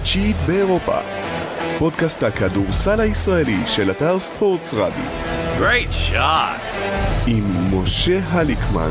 התשיעית באירופה. פודקאסט הכדורסל הישראלי של אתר ספורטס רדיו. Great shot. עם משה הליקמן.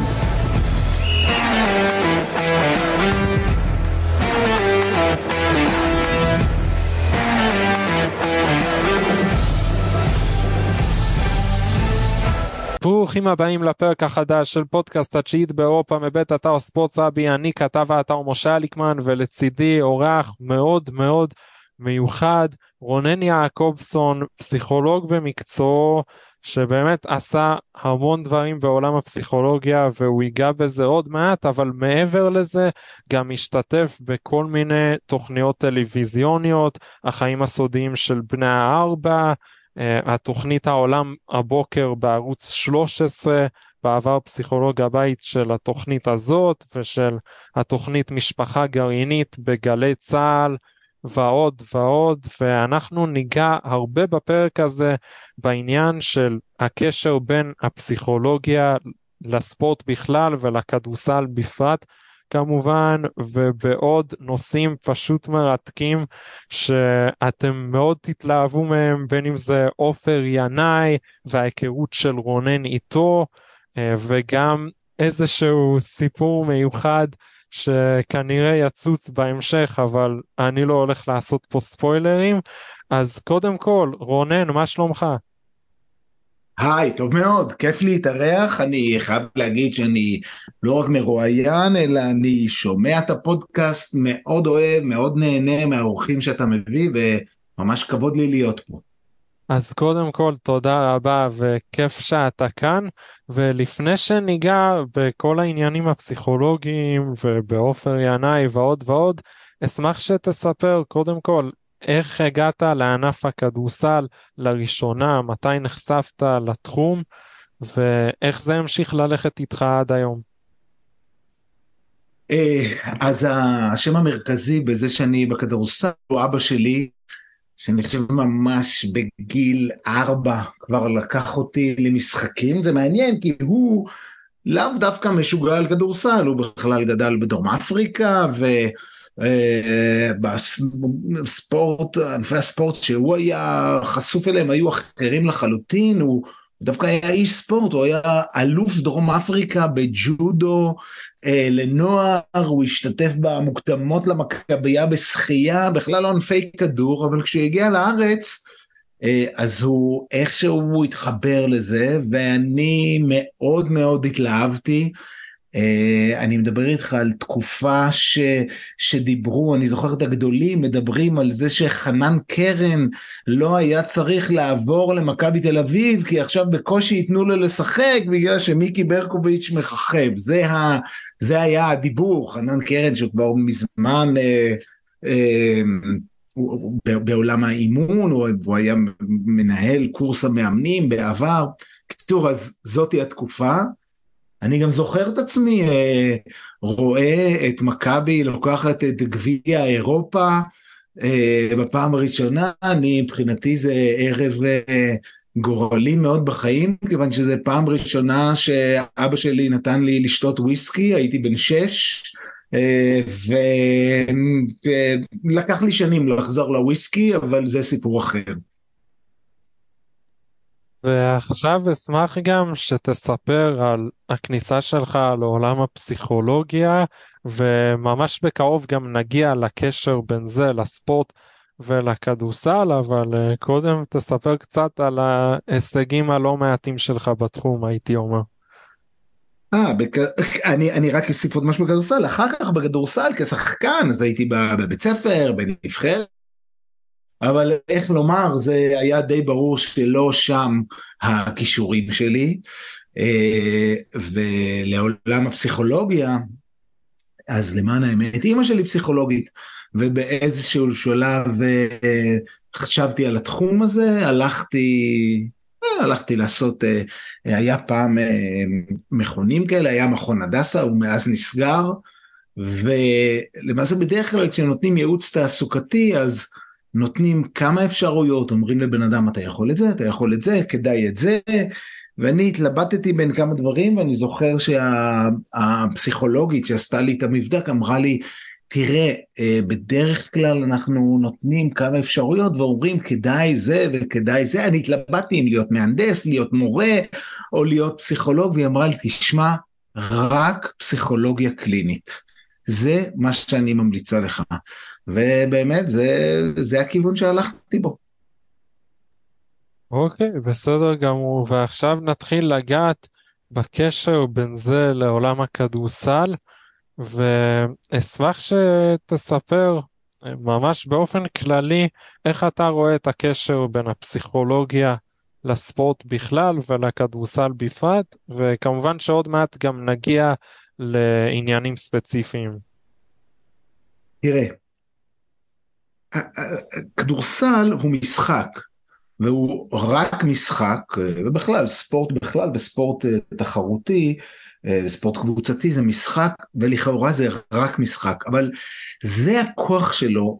ברוכים הבאים לפרק החדש של פודקאסט התשיעית באירופה מבית אתר ספורטס רבי. אני כתב האתר משה הליקמן, ולצידי אורח מאוד מאוד מיוחד, רונן יעקובסון, פסיכולוג במקצועו, שבאמת עשה המון דברים בעולם הפסיכולוגיה, והוא ייגע בזה עוד מעט, אבל מעבר לזה גם השתתף בכל מיני תוכניות טלוויזיוניות, החיים הסודיים של בני הארבע, התוכנית העולם הבוקר בערוץ 13, בעבר פסיכולוג הבית של התוכנית הזאת ושל התוכנית משפחה גרעינית בגלי צהל ועוד ועוד. ואנחנו ניגע הרבה בפרק הזה בעניין של הקשר בין הפסיכולוגיה לספורט בכלל ולכדורסל בפרט כמובן, ובעוד נושאים פשוט מרתקים שאתם מאוד תתלהבו מהם, בין אם זה עופר ינאי וההיכרות של רונן איתו, וגם איזשהו סיפור מיוחד שכנראה יצוץ בהמשך, אבל אני לא הולך לעשות פה ספוילרים. אז קודם כל, רונן, מה שלומך? היי, טוב מאוד, כיף להתארח. אני חייב להגיד שאני לא רק מרואיין, אלא אני שומע את הפודקאסט, מאוד אוהב, מאוד נהנה מהאורחים שאתה מביא, וממש כבוד לי להיות פה. אז קודם כל תודה רבה וכיף שאתה כאן, ולפני שניגע בכל העניינים הפסיכולוגיים ובעופר ינאי ועוד ועוד, אשמח שתספר קודם כל איך הגעת לענף הכדורסל לראשונה, מתי נחשפת לתחום, ואיך זה המשיך ללכת איתך עד היום. אז השם המרכזי בזה שאני בכדורסל הוא אבא שלי, שאני חושב ממש בגיל 4 כבר לקח אותי למשחקים. זה מעניין כי הוא לאו דווקא משוגע על כדורסל, הוא בכלל גדל בדרום אפריקה, בספורט, ענפי הספורט שהוא היה חשוף אליהם היו אחרים לחלוטין. הוא דווקא היה איש ספורט, הוא היה אלוף דרום אפריקה בג'ודו לנוער, הוא השתתף במוקדמות למכבייה בשחייה, בכלל לא ענפי כדור, אבל כשהוא הגיע לארץ אז הוא איכשהו התחבר לזה, ואני מאוד מאוד התלהבתי. אני מדבר איתך על תקופה שדיברו, אני זוכר את הגדולים מדברים על זה שחנן קרן לא היה צריך לעבור למכבי תל אביב, כי עכשיו בקושי ייתנו לו לשחק בגלל שמיקי ברקוביץ' מחכב. זה היה הדיבור. חנן קרן שהוא כבר מזמן בעולם האימון, הוא היה מנהל קורס המאמנים בעבר. קצור, אז זאתי התקופה. אני גם זוכר את עצמי רואה את מכבי לוקחת את גביע אירופה בפעם הראשונה. אני מבחינתי זה ערב גורלי מאוד בחיים, כיוון שזה פעם ראשונה שאבא שלי נתן לי לשתות וויסקי, הייתי בן 6, ולקח לי שנים לחזור לוויסקי, אבל זה סיפור אחר. ועכשיו אשמח גם שתספר על הכניסה שלך לעולם הפסיכולוגיה, וממש בקרוב גם נגיע לקשר בין זה לספורט ולכדורסל, אבל קודם תספר קצת על ההישגים הלא מעטים שלך בתחום, הייתי אומר. אני רק אוסיף עוד משהו בכדורסל. אחר כך בכדורסל כשחקן, אז הייתי בבית ספר, בנבחרת, אבל איך לומר, זה היה די ברור שלא שם הכישורים שלי, ולעולם הפסיכולוגיה, אז למען האמת, אמא שלי פסיכולוגית, ובאיזשהו שלב חשבתי על התחום הזה, הלכתי לעשות, היה פעם מכונים כאלה, היה מכון הדסה, הוא מאז נסגר, ולמעשה בדרך כלל כשנותנים ייעוץ תעסוקתי, אז נותנים כמה אפשרויות, אומרים לבן אדם, אתה יכול את זה, אתה יכול את זה, כדאי את זה, ואני התלבטתי בין כמה דברים, ואני זוכר שהפסיכולוגית שעשתה לי את המבדק אמרה לי, תראה, בדרך כלל אנחנו נותנים כמה אפשרויות ואומרים כדאי זה וכדאי זה. אני התלבטתי אם להיות מהנדס, להיות מורה או להיות פסיכולוג, והיא אמרה לי, תשמע, רק פסיכולוגיה קלינית. זה מה שאני ממליצה לך. ובאמת, זה הכיוון שהלכתי בו. אוקיי, בסדר גמור, ועכשיו נתחיל לגעת בקשר בין זה לעולם הכדורסל, ואשמח שתספר ממש באופן כללי איך אתה רואה את הקשר בין הפסיכולוגיה לספורט בכלל ולכדורסל בפרט, וכמובן שעוד מעט גם נגיע לעניינים ספציפיים. תראה, כדורסל הוא משחק, והוא רק משחק, ובכלל ספורט בכלל, בספורט תחרותי, ספורט קבוצתי זה משחק, ולכאורה זה רק משחק, אבל זה הכוח שלו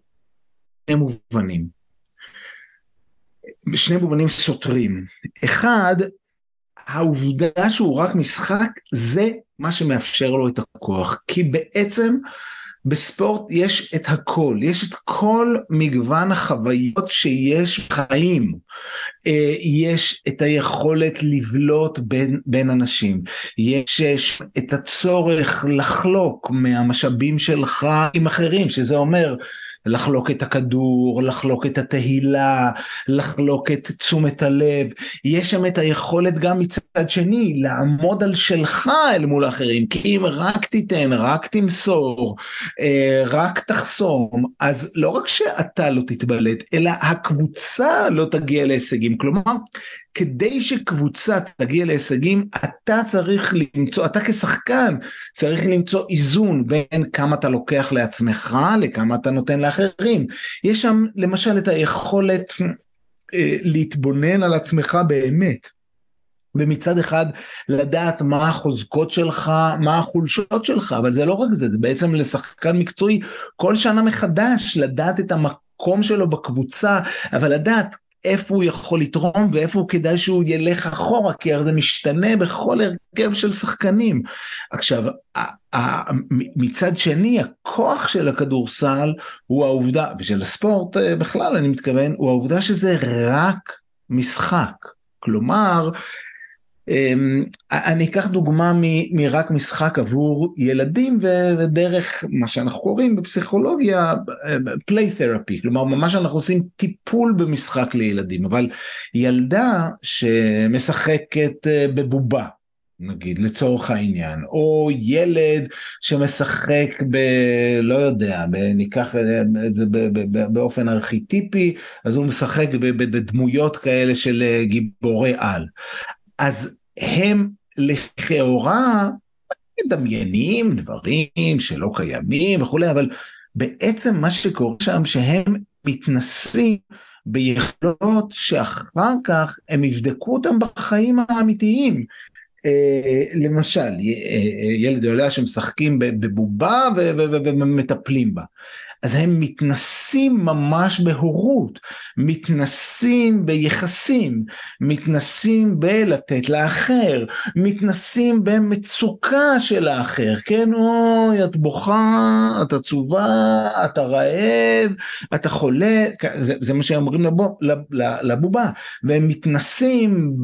בשני מובנים סותרים. אחד, העובדה שהוא רק משחק, זה מה שמאפשר לו את הכוח, כי בעצם בספורט יש את הכל, יש את כל מגוון החוויות שיש בחיים, יש את היכולת לבלוט בין אנשים, יש את הצורך לחלוק מהמשאבים שלך עם אחרים, שזה אומר לחלוק את הכדור, לחלוק את התהילה, לחלוק את תשומת הלב, יש שם את היכולת גם מצד שני, לעמוד על שלך אל מול אחרים, כי אם רק תיתן, רק תמסור, רק תחסום, אז לא רק שאתה לא תתבלט, אלא הקבוצה לא תגיע להישגים, כלומר, כדי שקבוצה תגיע להישגים, אתה צריך למצוא, אתה כשחקן צריך למצוא איזון בין כמה אתה לוקח לעצמך, לכמה אתה נותן לאחרים. יש שם למשל את היכולת להתבונן על עצמך באמת, ומצד אחד לדעת מה החוזקות שלך, מה החולשות שלך, אבל זה לא רק זה, זה בעצם לשחקן מקצועי, כל שנה מחדש, לדעת את המקום שלו בקבוצה, אבל לדעת איפה הוא יכול לתרום, ואיפה הוא כדאי שהוא ילך אחורה, כי זה משתנה בכל הרכב של שחקנים. עכשיו, מצד שני, הכוח של הכדורסל הוא העובדה, ושל הספורט בכלל אני מתכוון, הוא העובדה שזה רק משחק. כלומר, אני אקח דוגמה מרק משחק עבור ילדים, ודרך מה שאנחנו קוראים בפסיכולוגיה play therapy, כלומר ממש אנחנו עושים טיפול במשחק לילדים, אבל ילדה שמשחקת בבובה, נגיד לצורך העניין, או ילד שמשחק לא יודע, ניקח את זה באופן ארכיטיפי, אז הוא משחק בדמויות כאלה של גיבורי על, אז הם לכאורה מדמיינים דברים שלא קיימים וכולי, אבל בעצם מה שקורה שם שהם מתנסים ביכולות שאחר כך הם יבדקו אותם בחיים האמיתיים. למשל, ילד יודע שמשחקים בבובה ומטפלים בה. אז הם מתנסים ממש בהורות, מתנסים ביחסים, מתנסים בלתת לאחר, מתנסים במצוקה של האחר, כן, אוי, את בוכה, את עצובה, אתה רעב, אתה חולה, זה מה שאומרים לבובה, והם מתנסים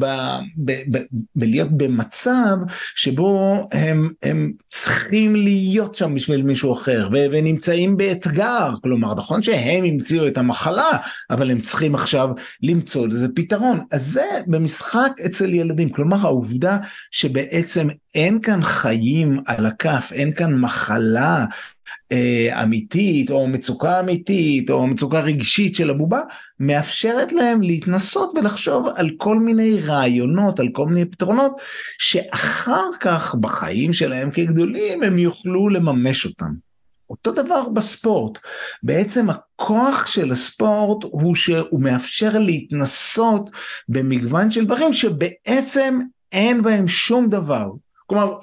בלהיות במצב שבו הם צריכים להיות שם בשביל מישהו אחר, ונמצאים באתגר, כלומר, נכון שהם המציאו את המחלה, אבל הם צריכים עכשיו למצוא לזה פתרון. אז זה במשחק אצל ילדים, כלומר, העובדה שבעצם אין כאן חיים על הכף, אין כאן מחלה אמיתית, או מצוקה אמיתית, או מצוקה רגשית של הבובה, מאפשרת להם להתנסות ולחשוב על כל מיני רעיונות, על כל מיני פתרונות, שאחר כך בחיים שלהם כגדולים, הם יוכלו לממש אותם. אותו דבר בספורט, בעצם הכוח של הספורט הוא שהוא מאפשר להתנסות במגוון של דברים שבעצם אין בהם שום דבר. כלומר,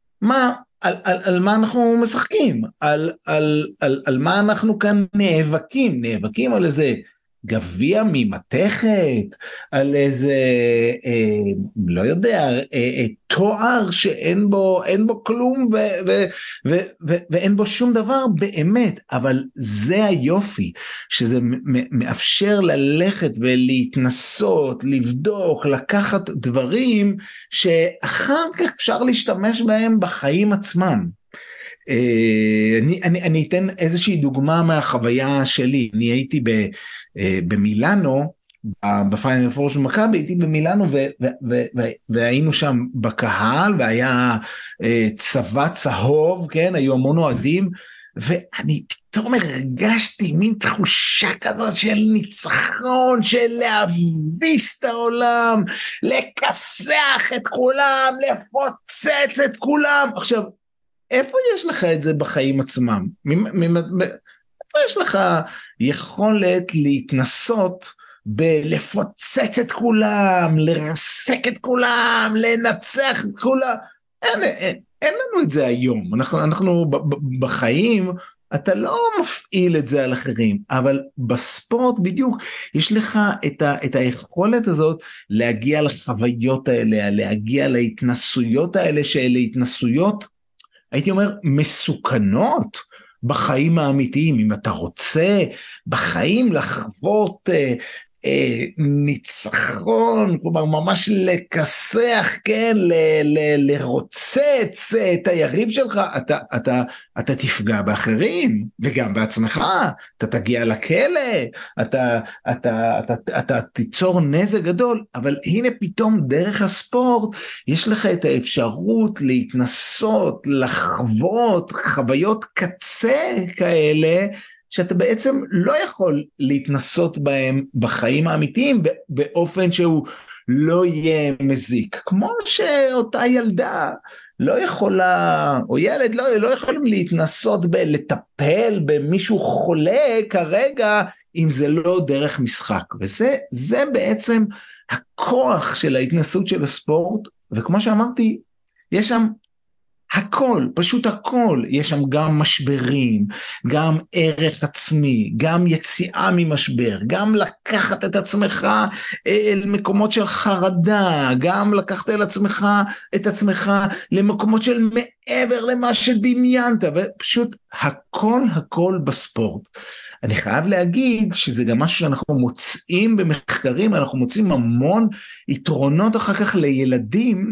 על מה אנחנו משחקים? על מה אנחנו כאן נאבקים על איזה גביע ממתכת, על איזה, לא יודע, תואר שאין בו כלום ואין בו שום דבר באמת, אבל זה היופי, שזה מאפשר ללכת ולהתנסות, לבדוק, לקחת דברים שאחר כך אפשר להשתמש בהם בחיים עצמם. אני אתן איזושהי דוגמה מהחוויה שלי. אני הייתי במילאנו, בפיינל פור של מכבי, הייתי במילאנו והיינו שם בקהל, והיה צבא צהוב, כן, היו המון אוהדים, ואני פתאום הרגשתי מין תחושה כזאת של ניצחון, של להביס את העולם, לכסח את כולם, לפוצץ את כולם. עכשיו, איפה יש לך את זה בחיים עצמם? איפה יש לך יכולת להתנסות בלפוצץ את כולם, לרסק את כולם, לנצח את כולם? אין לנו את זה היום. אנחנו בחיים, אתה לא מפעיל את זה על אחרים, אבל בספורט בדיוק יש לך את היכולת הזאת להגיע לחוויות האלה, להגיע להתנסויות האלה, שאלה התנסויות, הייתי אומר, מסוכנות בחיים האמיתיים. אם אתה רוצה בחיים לחוות ניצחון, כלומר ממש לכסח, כן, לרוצץ את היריב שלך, אתה תפגע באחרים, וגם בעצמך, אתה תגיע לכלא, אתה תיצור נזק גדול. אבל הנה פתאום דרך הספורט, יש לך את האפשרות להתנסות, לחוות חוויות קצה כאלה, שאתה בעצם לא יכול להתנסות בהם בחיים האמיתיים, באופן שהוא לא יהיה מזיק. כמו שאותה ילדה לא יכולה, או ילד לא יכולים להתנסות לטפל במישהו חולה כרגע, אם זה לא דרך משחק. וזה בעצם הכוח של ההתנסות של הספורט, וכמו שאמרתי, יש שם הכל, פשוט הכל. יש שם גם משברים, גם ערך עצמי, גם יציאה ממשבר, גם לקחת את עצמך אל מקומות של חרדה, גם לקחת את עצמך למקומות של מעבר למה שדמיינת, ופשוט הכל בספורט. אני חייב להגיד שזה גם משהו שאנחנו מוצאים במחקרים, אנחנו מוצאים המון יתרונות אחר כך לילדים,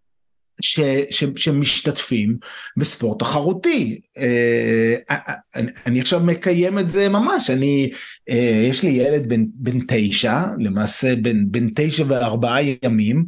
שמשתתפים בספורט תחרותי. אני עכשיו מקיים את זה ממש. יש לי ילד בן 9, למעשה בן 9 ו4 ימים,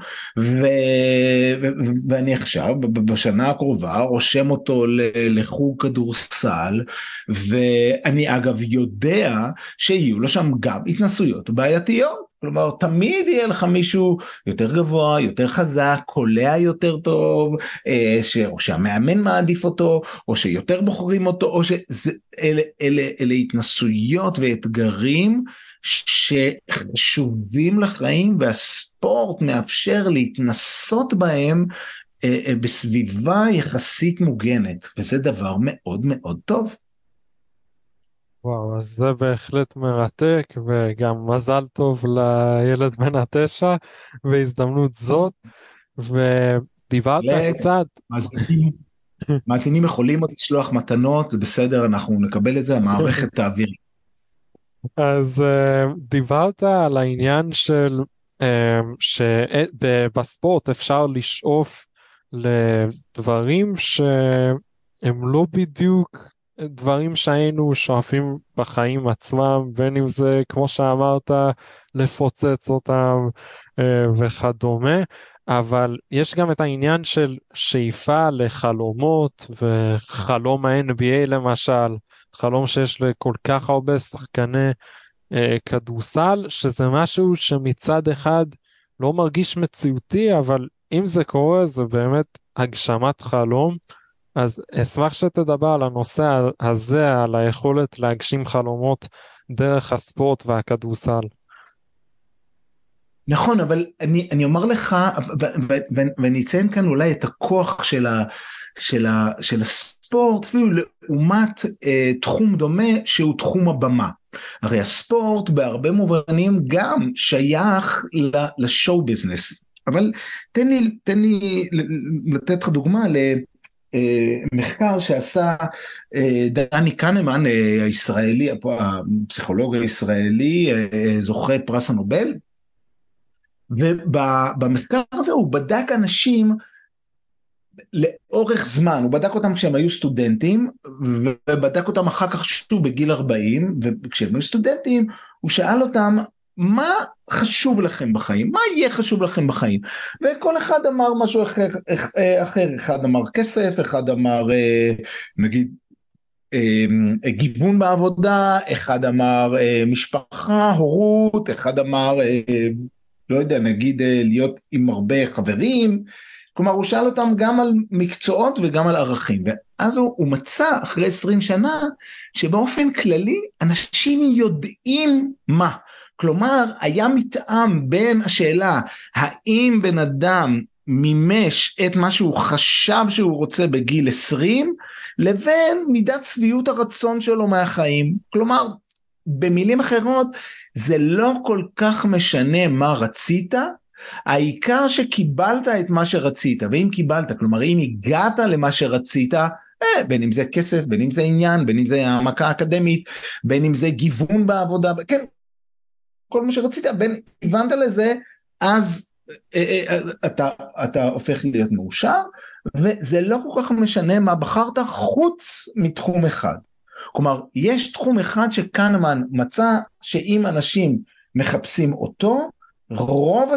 ואני עכשיו בשנה הקרובה רושם אותו לחוג כדורסל, ואני אגב יודע שיהיו לו שם גם התנסויות בעייתיות. כלומר, תמיד יהיה לך מישהו יותר גבוה, יותר חזק, קולע יותר טוב, או שהמאמן מעדיף אותו, או שיותר בוחרים אותו, או אלה התנסויות ואתגרים שחשובים לחיים, והספורט מאפשר להתנסות בהם בסביבה יחסית מוגנת, וזה דבר מאוד מאוד טוב. וואו, אז זה בהחלט מרתק, וגם מזל טוב לילד בן 9 בהזדמנות זאת. ודיברת קצת, מאזינים יכולים עוד לשלוח מתנות, זה בסדר, אנחנו נקבל את זה, המערכת תעביר. אז דיברת על העניין של שבספורט אפשר לשאוף לדברים שהם לא בדיוק דברים שהיינו שואפים בחיים עצמם, בין אם זה, כמו שאמרת, לפוצץ אותם וכדומה, אבל יש גם את העניין של שאיפה לחלומות, וחלום ה-NBA למשל, חלום שיש לכל כך הרבה שחקני כדורסל, שזה משהו שמצד אחד לא מרגיש מציאותי, אבל אם זה קורה זה באמת הגשמת חלום. אז אשמח שתדבר על הנושא הזה, על היכולת להגשים חלומות דרך הספורט והכדורסל. נכון, אבל אני אומר לך, ואני אציין כאן אולי את הכוח של הספורט, אפילו לעומת תחום דומה שהוא תחום הבמה. הרי הספורט בהרבה מובנים גם שייך לשואו ביזנס, אבל תן לי לתת לך דוגמה למחקר שעשה דני קנמן, הישראלי, הפסיכולוג הישראלי, זוכה פרס הנובל, ובמחקר הזה הוא בדק אנשים לאורך זמן, הוא בדק אותם כשהם היו סטודנטים, ובדק אותם אחר כך שוב בגיל 40, וכשהם היו סטודנטים, הוא שאל אותם, מה חשוב לכם בחיים? מה יהיה חשוב לכם בחיים? וכל אחד אמר משהו אחר, אחד אמר כסף, אחד אמר נגיד גיוון בעבודה, אחד אמר משפחה, הורות, אחד אמר לא יודע, נגיד להיות עם הרבה חברים, כלומר הוא שאל אותם גם על מקצועות וגם על ערכים, ואז הוא מצא אחרי 20 שנה שבאופן כללי אנשים יודעים מה, כלומר היה מתאם בין השאלה האם בן אדם מימש את מה שהוא חשב שהוא רוצה בגיל 20 לבין מידת שביעות הרצון שלו מהחיים, כלומר במילים אחרות זה לא כל כך משנה מה רצית, העיקר שקיבלת את מה שרצית, ואם קיבלת, כלומר אם הגעת למה שרצית, בין אם זה כסף, בין אם זה עניין, בין אם זה העמקה אקדמית, בין אם זה גיוון בעבודה, כן, כל מה שרצית, בין הבנת לזה, אז אתה הופך להיות מאושר, וזה לא כל כך משנה מה בחרת חוץ מתחום אחד. כלומר, יש תחום אחד שקנמן מצא, שאם אנשים מחפשים אותו, רוב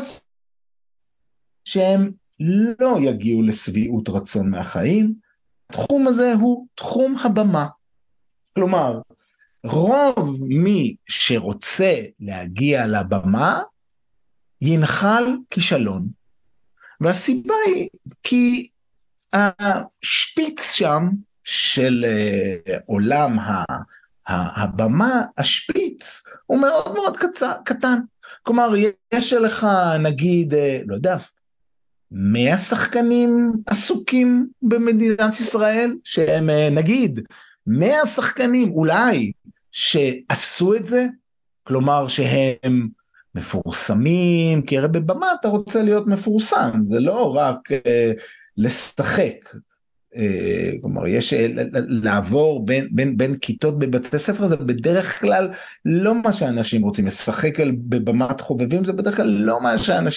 שהם לא יגיעו לשביעות רצון מהחיים, התחום הזה הוא תחום הבמה. כלומר, רוב מי שרוצה להגיע לבמה, ינחל כישלון. והסיבה היא כי השפיץ שם של עולם הבמה, השפיץ, הוא מאוד מאוד קטן. כלומר, יש לך נגיד, לא יודע, 100 שחקנים עסוקים במדינת ישראל, שהם נגיד 100 שחקנים אולי שעשו את זה, כלומר שהם מפורסמים, כי הרי בבמה אתה רוצה להיות מפורסם, זה לא רק לשחק, כלומר יש לעבור בין כיתות בבתי ספר, זה בדרך כלל לא מה שאנשים רוצים, לשחק בבמת חובבים, זה בדרך כלל לא מה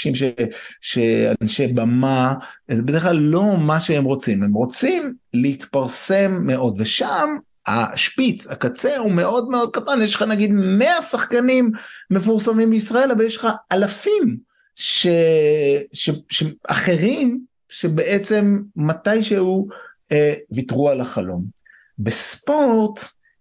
שאנשי במה, זה בדרך כלל לא מה שהם רוצים, הם רוצים להתפרסם מאוד, ושם השפיץ, הקצה הוא מאוד מאוד קטן, יש לך נגיד 100 שחקנים מפורסמים בישראל, אבל יש לך אלפים אחרים, שבעצם מתישהו ויתרו על החלום. בספורט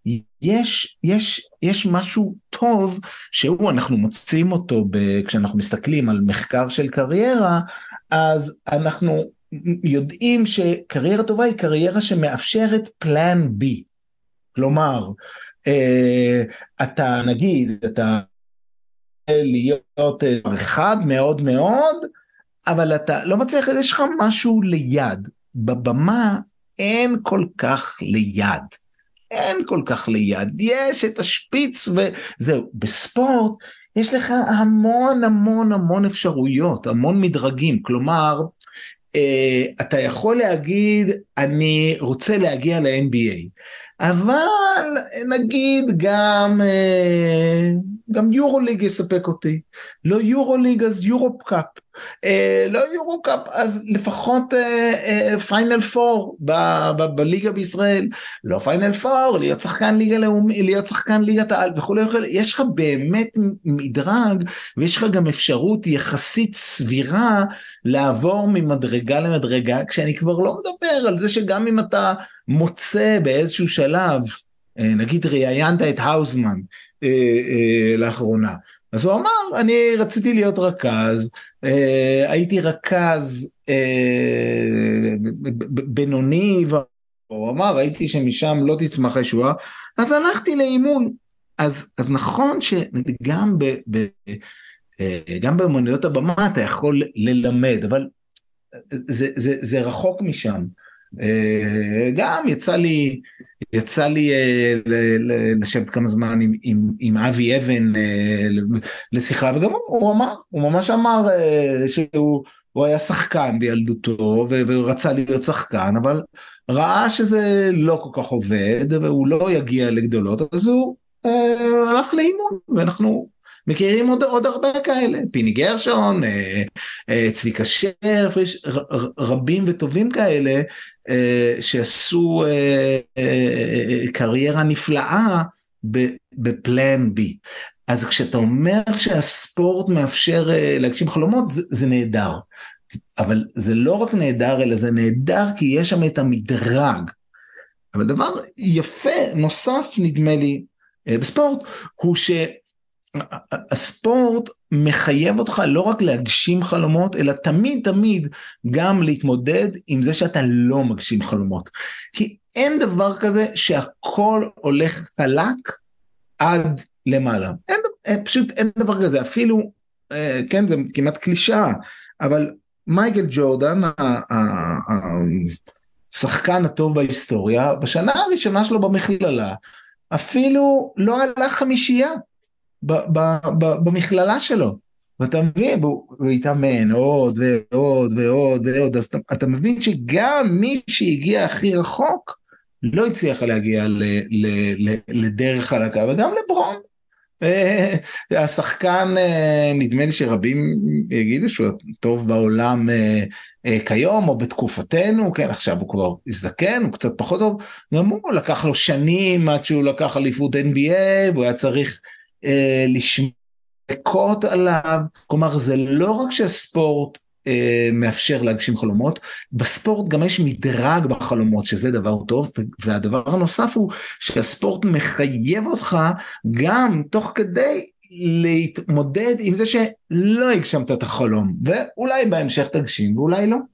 יש משהו טוב, אנחנו מוצאים אותו כשאנחנו מסתכלים על מחקר של קריירה, אז אנחנו יודעים שקריירה טובה היא קריירה שמאפשרת פלן בי. כלומר, אתה נגיד, אתה להיות אחד מאוד מאוד, אבל אתה לא מצליח, יש לך משהו ליד. בבמה אין כל כך ליד. אין כל כך ליד. יש את השפיץ וזהו. בספורט יש לך המון המון המון אפשרויות, המון מדרגים. כלומר, אתה יכול להגיד, אני רוצה להגיע ל-NBA. אבל נגיד גם יורוליג יספק אותי, לא יורוליג אז יורופ קאפ, לא יורופ קאפ אז לפחות פיינל פור בליגה בישראל, לא פיינל פור, להיות שחקן ליגה לאומי, להיות שחקן ליגת העל וכו', יש לך באמת מדרג, ויש לך גם אפשרות יחסית סבירה לעבור ממדרגה למדרגה, כשאני כבר לא מדבר על זה שגם אם אתה מוצא באיזשהו שלב, נגיד ראיינת את האוזמן לאחרונה, אז הוא אמר, אני רציתי להיות רכז, הייתי רכז בינוני, הוא אמר, ראיתי שמשם לא תצמח ישועה, אז הלכתי לאימון. אז נכון שגם גם באמנויות הבמה אתה יכול ללמד, אבל זה רחוק משם. גם יצא לי לשבת כמה זמן עם אבי אבן לשיחה, וגם הוא ממש אמר שהוא היה שחקן בילדותו ורצה להיות שחקן, אבל ראה שזה לא כל כך עובד והוא לא יגיע לגדולות, אז הוא הלך לאימון, ואנחנו מכירים עוד הרבה כאלה, פיני גרשון, צביקה שרף, יש רבים וטובים כאלה שעשו קריירה נפלאה בפלן בי. אז כשאתה אומר שהספורט מאפשר להגשים חלומות, זה נהדר. אבל זה לא רק נהדר, אלא זה נהדר כי יש שם את המדרג. אבל דבר יפה נוסף, נדמה לי, בספורט, הוא שהספורט מחייב אותך לא רק להגשים חלומות, אלא תמיד גם להתמודד עם זה שאתה לא מגשים חלומות. כי אין דבר כזה שהכל הולך חלק עד למעלה. פשוט אין דבר כזה, אפילו, כן, זה כמעט קלישאה, אבל מייקל ג'ורדן, השחקן הטוב בהיסטוריה, בשנה הראשונה שלו במכללה, אפילו לא עלה חמישייה במכללה שלו, ואתה מבין, הוא התאמן עוד ועוד ועוד ועוד, אז אתה מבין שגם מי שהגיע הכי רחוק, לא הצליח להגיע לדרך חלקה, וגם לברון, השחקן, נדמה לי שרבים יגידו שהוא טוב בעולם כיום או בתקופתנו, כן, עכשיו הוא כבר הזדקן, הוא קצת פחות טוב, גם הוא לקח לו שנים עד שהוא לקח אליפות NBA, והוא היה צריך לשמקות עליו, כלומר זה לא רק שהספורט מאפשר להגשים חלומות, בספורט גם יש מדרג בחלומות, שזה דבר טוב, והדבר הנוסף הוא שהספורט מחייב אותך גם תוך כדי להתמודד עם זה שלא הגשמת את החלום, ואולי בהמשך תגשים ואולי לא.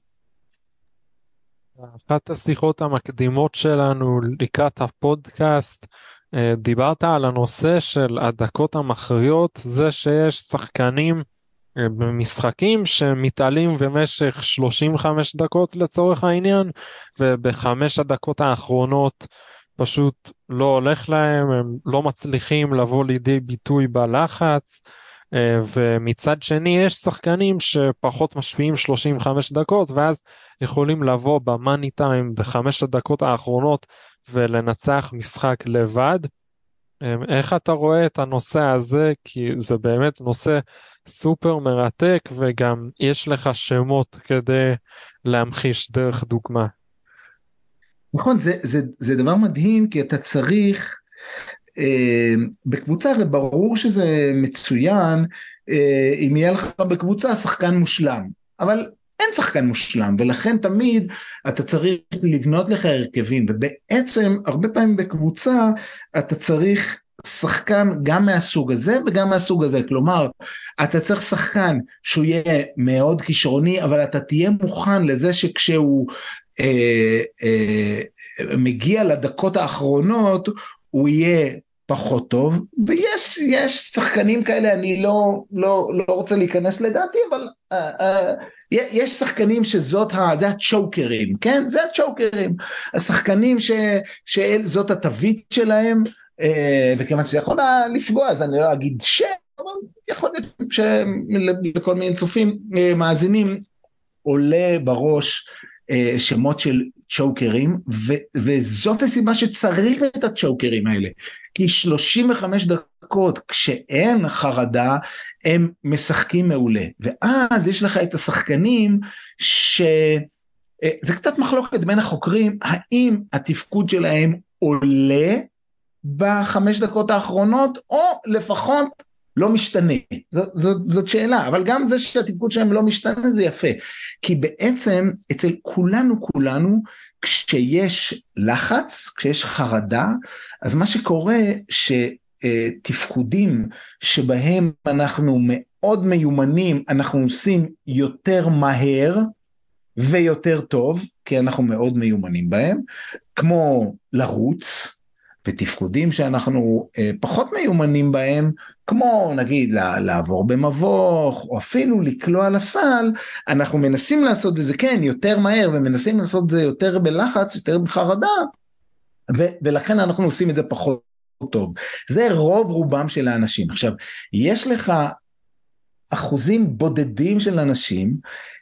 אחת השיחות המקדימות שלנו לקראת הפודקאסט, דיברת על הנושא של הדקות המכריעות, זה שיש שחקנים במשחקים שמתעלים במשך 35 דקות לצורך העניין, ובחמש הדקות האחרונות פשוט לא הולך להם, הם לא מצליחים לבוא לידי ביטוי בלחץ, ומצד שני יש שחקנים שפחות משפיעים 35 דקות, ואז יכולים לבוא במאני טיים בחמש הדקות האחרונות ולנצח משחק לבד. איך אתה רואה את הנושא הזה? כי זה באמת נושא סופר מרתק, וגם יש לך שמות כדי להמחיש דרך דוגמה. נכון, זה דבר מדהים, כי אתה צריך, בקבוצה, וברור שזה מצוין, אם יהיה לך בקבוצה שחקן מושלם, אבל אין שחקן מושלם, ולכן תמיד אתה צריך לבנות לך הרכבים, ובעצם הרבה פעמים בקבוצה אתה צריך שחקן גם מהסוג הזה וגם מהסוג הזה, כלומר אתה צריך שחקן שהוא יהיה מאוד כישרוני, אבל אתה תהיה מוכן לזה שכשהוא מגיע לדקות האחרונות הוא יהיה פחות טוב, ויש שחקנים כאלה, אני לא רוצה להיכנס לדעתי, אבל יש שחקנים שזה הצ'וקרים, כן? זה הצ'וקרים, השחקנים שזאת התווית שלהם, וכיוון שזה יכול לפגוע, אז אני לא אגיד אבל יכול להיות שלכל מיני צופים מאזינים עולה בראש שמות של צ'וקרים, וזאת הסיבה שצריך את הצ'וקרים האלה, כי 35 דקות כשאין חרדה הם משחקים מעולה, ואז יש לך את השחקנים זה קצת מחלוקת בין החוקרים, האם התפקוד שלהם עולה בחמש דקות האחרונות, או לפחות לא משתנה. זאת שאלה, אבל גם זה שהתפקוד שלהם לא משתנה זה יפה, כי בעצם אצל כולנו, כשיש לחץ, כשיש חרדה, אז מה שקורה שתפקודים שבהם אנחנו מאוד מיומנים, אנחנו עושים יותר מהר ויותר טוב, כי אנחנו מאוד מיומנים בהם, כמו לרוץ, ותפקודים שאנחנו פחות מיומנים בהם, כמו נגיד לעבור במבוך, או אפילו לקלוע לסל, אנחנו מנסים לעשות את זה כן יותר מהר, ומנסים לעשות את זה יותר בלחץ, יותר בחרדה, ולכן אנחנו עושים את זה פחות טוב. זה רוב רובם של האנשים. עכשיו, יש לך אחוזים בודדים של אנשים,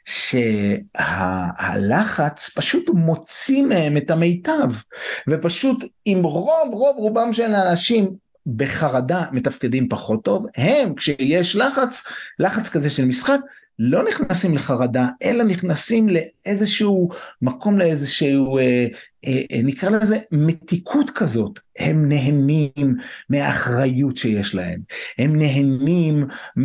שהלחץ פשוט מוציא מהם את המיטב, ופשוט עם רוב רובם של האנשים בחרדה מתפקדים פחות טוב, הם כשיש לחץ כזה של משחק, לא נכנסים לחרדה, אלא נכנסים לאיזשהו מקום, לאיזשהו, נקרא לזה מתיקות כזאת, הם נהנים מהאחריות שיש להם, הם נהנים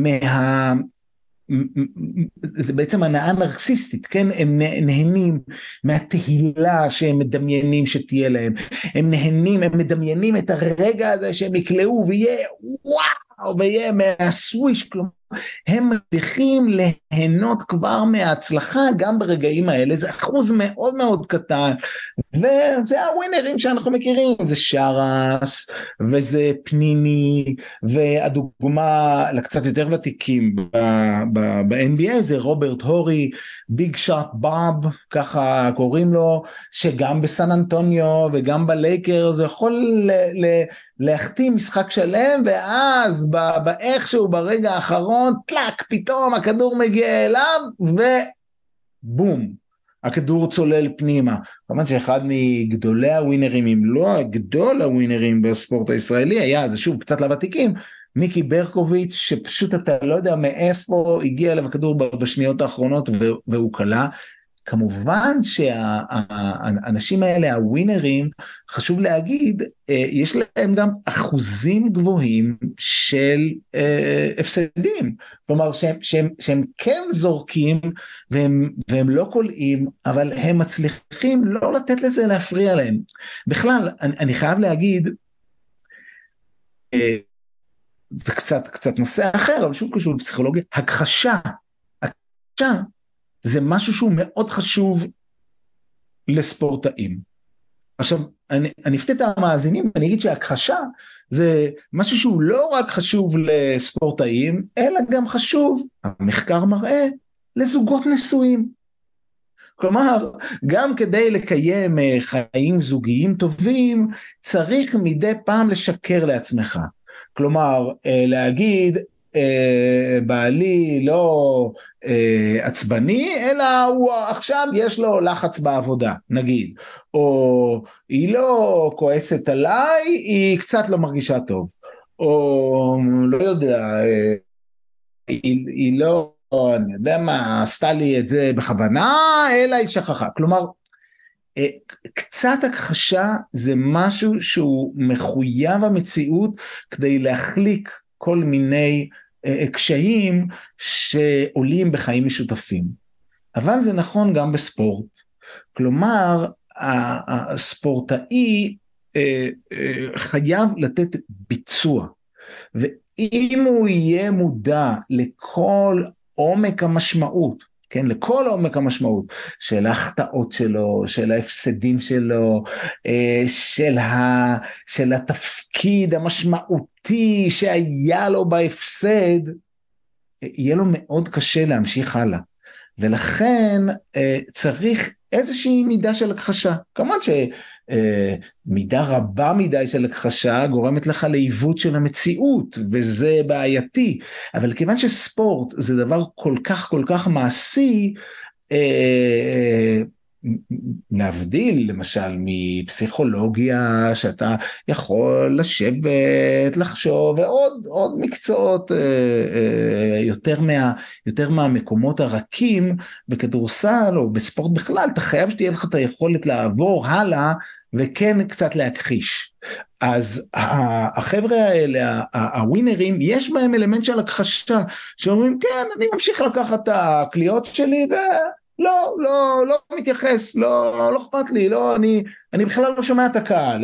זה בעצם הנאה נרקסיסטית, כן? הם נהנים מהתהילה שהם מדמיינים שתהיה להם, הם נהנים, הם מדמיינים את הרגע הזה שהם יקלעו ויהיה וואו, ויהיה מהסוויש, כלומר, הם מצליחים ליהנות כבר מההצלחה גם ברגעים האלה, זה אחוז מאוד מאוד קטן, וזה הווינרים שאנחנו מכירים, זה שרס, וזה פניני, והדוגמה לקצת יותר ותיקים ב-NBA זה רוברט הורי, ביג שוט בוב, ככה קוראים לו, שגם בסן אנטוניו וגם בלייקר, זה יכול להחתים משחק שלם, ואז באיכשהו ברגע האחרון, טלק, פתאום הכדור מגיע אליו, ובום. הכדור צולל פנימה. כמובן שאחד מגדולי הווינרים, אם לא הגדול הווינרים בספורט הישראלי, היה, זה שוב קצת לוותיקים, מיקי ברקוביץ', שפשוט אתה לא יודע מאיפה הגיע אליו הכדור בשניות האחרונות, והוא קלה. כמובן שהאנשים האלה, הווינרים, חשוב להגיד, יש להם גם אחוזים גבוהים של הפסדים, כלומר שהם כן זורקים והם לא קולעים, אבל הם מצליחים לא לתת לזה להפריע להם. בכלל, אני חייב להגיד, זה קצת נושא אחר, אבל שוב קשור לפסיכולוגיה, הכחשה, זה משהו שהוא מאוד חשוב לספורטאים. עכשיו, אני אפתיע את המאזינים, אני אגיד שהכחשה זה משהו שהוא לא רק חשוב לספורטאים, אלא גם חשוב, המחקר מראה, לזוגות נשואים. כלומר, גם כדי לקיים חיים זוגיים טובים, צריך מדי פעם לשקר לעצמך. כלומר, להגיד, בעלי לא עצבני, אלא הוא עכשיו יש לו לחץ בעבודה, נגיד, או היא לא כועסת עליי, היא קצת לא מרגישה טוב, או לא יודע, היא לא, אני יודע מה, עשתה לי את זה בכוונה, אלא היא שכחה. כלומר, קצת הכחשה זה משהו שהוא מחויב המציאות, כדי להחליק כל מיני קשיים שעולים בחיים משותפים. אבל זה נכון גם בספורט. כלומר, הספורטאי חייב לתת ביצוע, ואם הוא יהיה מודע לכל עומק המשמעות, כן, לכל עומק המשמעות של ההחטאות שלו, של ההפסדים שלו, של התפקיד המשמעותי שהיה לו בהפסד, יהיה לו מאוד קשה להמשיך הלאה. ולכן צריך איזושהי מידה של הכחשה. כמובן שמידה רבה מדי של הכחשה גורמת לך לעיוות של המציאות, וזה בעייתי. אבל כיוון שספורט זה דבר כל כך מעשי, להבדיל למשל מפסיכולוגיה, שאתה יכול לשבת, לחשוב, ועוד מקצועות יותר מהמקומות הרכים בכדורסל או בספורט בכלל, אתה חייב שתהיה לך את היכולת לעבור הלאה וכן קצת להכחיש. אז החבר'ה האלה, הווינרים, יש בהם אלמנט של הכחשה, שאומרים כן, אני ממשיך לקחת את הקליעות שלי לא מתייחס, לא אכפת לי, אני בכלל לא שומע את הקהל,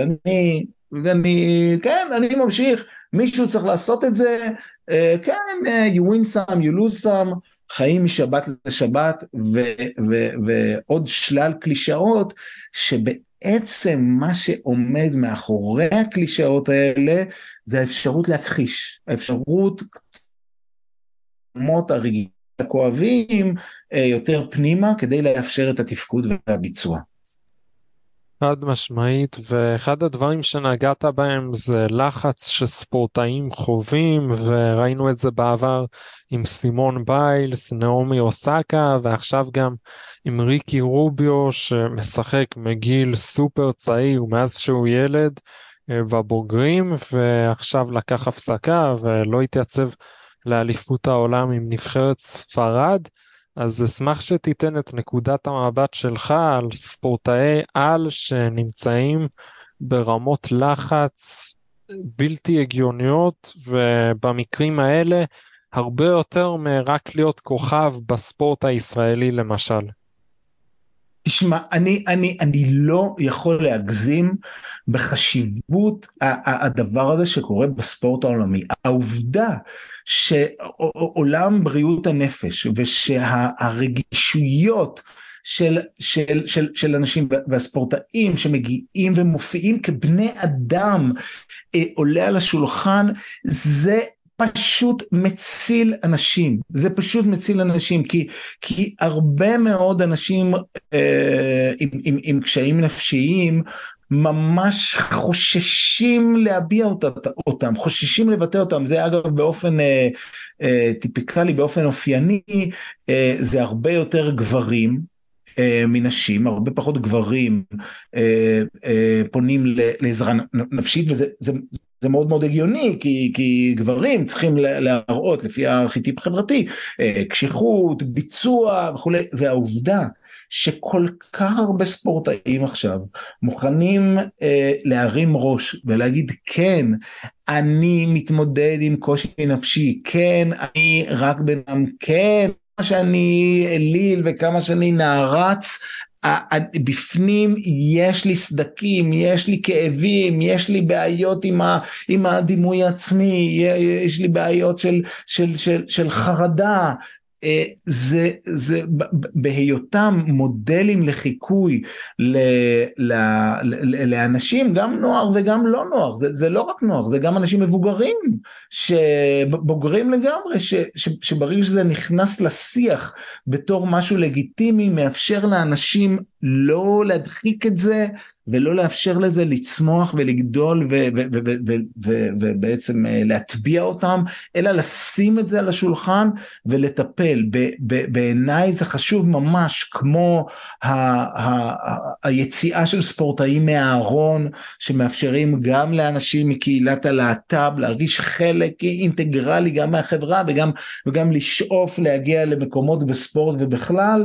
אני ממשיך, מישהו צריך לעשות את זה, כן, you win some, you lose some, חיים משבת לשבת, ועוד שלל קלישאות, בעצם מה שעומד מאחורי הקלישאות האלה, זה האפשרות להכחיש, האפשרות מות הרגעים הכואבים יותר פנימה, כדי לאפשר את התפקוד והביצוע. חד משמעית, ואחד הדברים שנגעת בהם זה לחץ שספורטאים חווים, וראינו את זה בעבר עם סימון ביילס, נעמי אוסקה, ועכשיו גם עם ריקי רוביו שמשחק מגיל סופר צעיר מאז שהוא ילד בבוגרים, ועכשיו לקח הפסקה ולא התייצב לאליפות העולם עם נבחרת ספרד. אז אשמח שתיתן את נקודת המבט שלך על ספורטאי על שנמצאים ברמות לחץ בלתי הגיוניות, ובמקרים האלה הרבה יותר מרק להיות כוכב בספורט הישראלי למשל. תשמע, אני לא יכול להגזים בחשיבות הדבר הזה שקורה בספורט העולמי. העובדה שעולם בריאות הנפש ושהרגישויות של אנשים והספורטאים שמגיעים ומופיעים כבני אדם עולה על השולחן, זה פשוט מציל אנשים, זה פשוט מציל אנשים, כי הרבה מאוד אנשים עם קשיים נפשיים ממש חוששים להביע אותם, חוששים לבטא אותם. זה אגב באופן טיפיקלי, באופן אופייני, זה הרבה יותר גברים מנשים, הרבה פחות גברים פונים לעזרה נפשית, וזה מאוד מאוד הגיוני, כי גברים צריכים להראות לפי הארכיטיפ החברתי, קשיחות, ביצוע וכו', והעובדה שכל כך הרבה ספורטאים עכשיו מוכנים להרים ראש ולהגיד כן, אני מתמודד עם קושי נפשי, כן, אני רק בנם, כן, כמה שאני אליל וכמה שאני נערץ, בפנים יש לי סדקים, יש לי כאבים, יש לי בעיות עם הדימוי העצמי, יש לי בעיות של חרדה. זה בהיותם מודלים לחיקוי לאנשים, גם נוער וגם לא נוער, זה לא רק נוער, זה גם אנשים מבוגרים שבוגרים לגמרי, שברגע שזה נכנס לשיח בתור משהו לגיטימי, מאפשר לאנשים לא להדחיק את זה ולא לאפשר לזה לצמוח ולגדול ובעצם להטביע אותם, אלא לשים את זה על השולחן ולטפל. בעיניי זה חשוב ממש, כמו היציאה של ספורטאים מהארון, שמאפשרים גם לאנשים מקהילת הלהט"ב להרגיש חלק אינטגרלי גם מהחברה, וגם לשאוף להגיע למקומות בספורט ובכלל,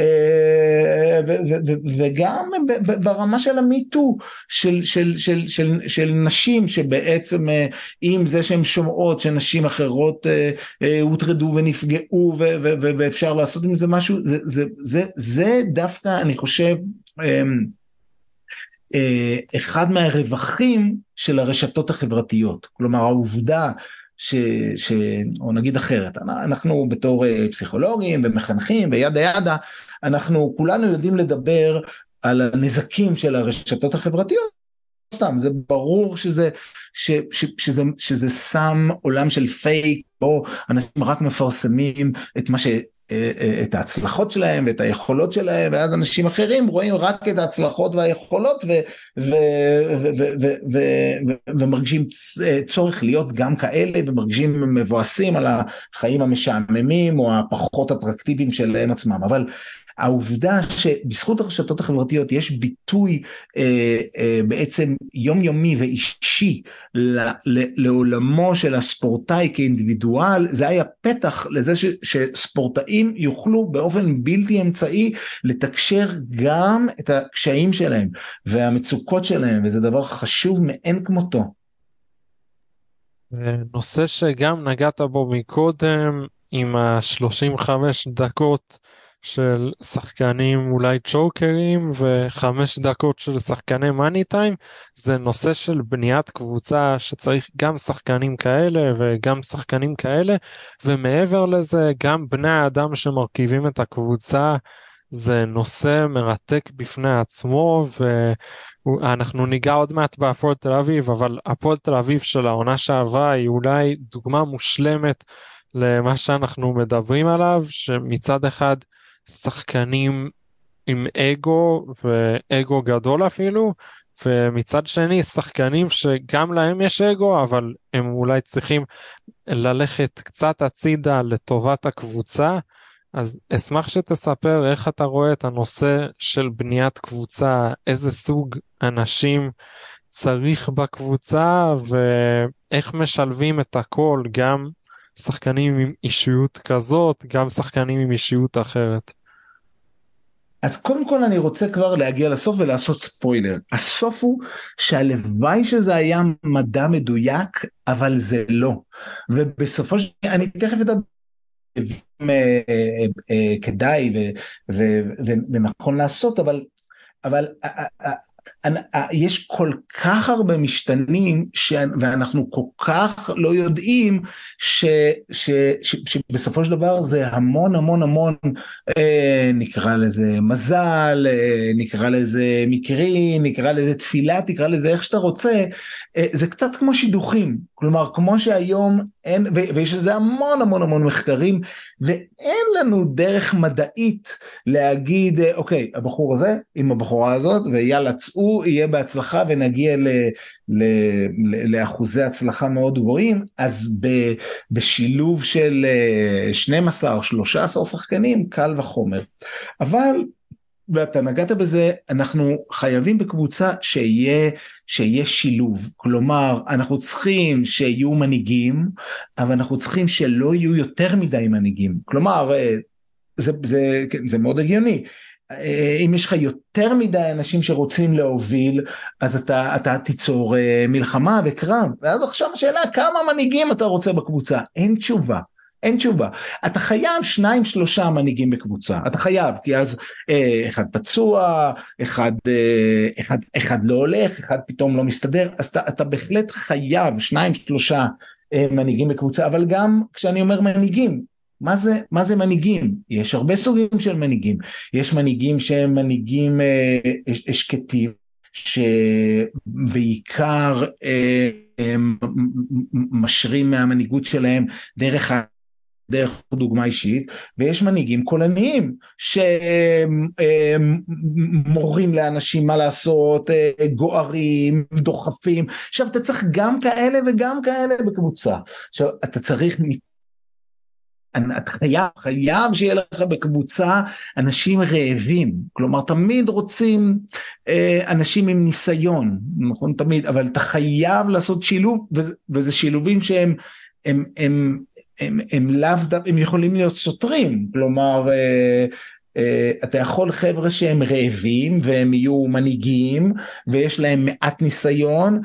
וגם ברמה של המיטו של נשים, שבעצם עם זה שהן שומעות שנשים אחרות הוטרדו ונפגעו ואפשר לעשות עם זה משהו, זה דווקא אני חושב אחד מהרווחים של הרשתות החברתיות. כלומר העובדה או נגיד אחרת, אנחנו בתור פסיכולוגים ומחנכים וידה ידה, אנחנו כולנו יודעים לדבר על הנזקים של הרשתות החברתיות, סתם, זה ברור שזה שם עולם של פייק, או אנשים רק מפרסמים את ההצלחות שלהם ואת היכולות שלהם, ואז אנשים אחרים רואים רק את ההצלחות והיכולות ומרגישים צורך להיות גם כאלה, ומרגישים מבואסים על החיים המשעממים או הפחות אטרקטיביים שלהם עצמם. אבל העובדה שבזכות הרשתות החברתיות יש ביטוי בעצם יומיומי ואישי לעולמו של הספורטאי כאינדיבידואל, זה היה פתח לזה שספורטאים יוכלו באופן בלתי אמצעי לתקשר גם את הקשיים שלהם והמצוקות שלהם, וזה דבר חשוב מאין כמותו. נושא שגם נגעת בו מקודם עם ה-35 דקות של שחקנים אולי צ'וקרים ו5 דקות של שחקני מאני טיים, זה נושא של בניית קבוצה שצריך גם שחקנים כאלה וגם שחקנים כאלה, ומעבר לזה גם בני האדם שמרכיבים את הקבוצה זה נושא מרתק בפני עצמו, ואנחנו ניגע עוד מעט בהפועל תל אביב, אבל הפועל תל אביב של העונה שעברה היא אולי דוגמה מושלמת למה שאנחנו מדברים עליו, שמצד אחד שחקנים עם אגו, ואגו גדול אפילו, ומצד שני שחקנים שגם להם יש אגו, אבל הם אולי צריכים ללכת קצת הצידה לטובת הקבוצה. אז אשמח שתספר איך אתה רואה את הנושא של בניית קבוצה, איזה סוג אנשים צריך בקבוצה, ואיך משלבים את הכל, גם שחקנים עם אישיות כזאת, גם שחקנים עם אישיות אחרת. אז קודם כל אני רוצה כבר להגיע לסוף ולעשות ספוילר. הסוף הוא שהלוואי שזה היה מדע מדויק, אבל זה לא. ובסופו של דבר, אני תכף אדבר כדאי ונכון לעשות, אבל יש כל כך הרבה משתנים ואנחנו כל כך לא יודעים שבסופו של דבר זה המון המון המון, נקרא לזה מזל, נקרא לזה מקרי, נקרא לזה תפילה, תקרא לזה איך שאתה רוצה. זה קצת כמו שידוכים, כלומר כמו שהיום אין, ויש לזה המון המון המון מחקרים, ואין לנו דרך מדעית להגיד אוקיי, הבחור הזה עם הבחורה הזאת ויאללה צאו, יהיה בהצלחה ונגיע לאחוזי הצלחה מאוד גבוהים. אז בשילוב של 12-13 שחקנים קל וחומר. אבל, ואתה נגעת בזה, אנחנו חייבים בקבוצה שיהיה שילוב. כלומר, אנחנו צריכים שיהיו מנהיגים, אבל אנחנו צריכים שלא יהיו יותר מדי מנהיגים. כלומר, זה מאוד הגיוני. אם יש לך יותר מדי אנשים שרוצים להוביל, אז אתה תיצור מלחמה וקרב. ואז עכשיו השאלה, כמה מנהיגים אתה רוצה בקבוצה? אין תשובה. אין תשובה. אתה חייב 2-3 מנהיגים בקבוצה. אתה חייב, כי אז אחד פצוע, אחד לא הולך, אחד פתאום לא מסתדר. אז אתה בהחלט חייב 2-3 מנהיגים בקבוצה, אבל גם כשאני אומר מנהיגים, מה זה מנהיגים? יש הרבה סוגים של מנהיגים. יש מנהיגים שהם מנהיגים שקטים, שבעיקר משרים מהמנהיגות שלהם דרך דוגמה אישית, ויש מנהיגים קולניים שמורים לאנשים מה לעשות, גוערים, דוחפים. עכשיו אתה צריך גם כאלה וגם כאלה בקבוצה. עכשיו אתה צריך אתה חייב שיהיה לך בקבוצה אנשים רעבים, כלומר תמיד רוצים אנשים עם ניסיון, נכון תמיד, אבל אתה חייב לעשות שילוב, וזה שילובים שהם הם יכולים להיות סותרים, כלומר אתה יכול חבר'ה שהם רעבים והם יהיו מנהיגים ויש להם מעט ניסיון,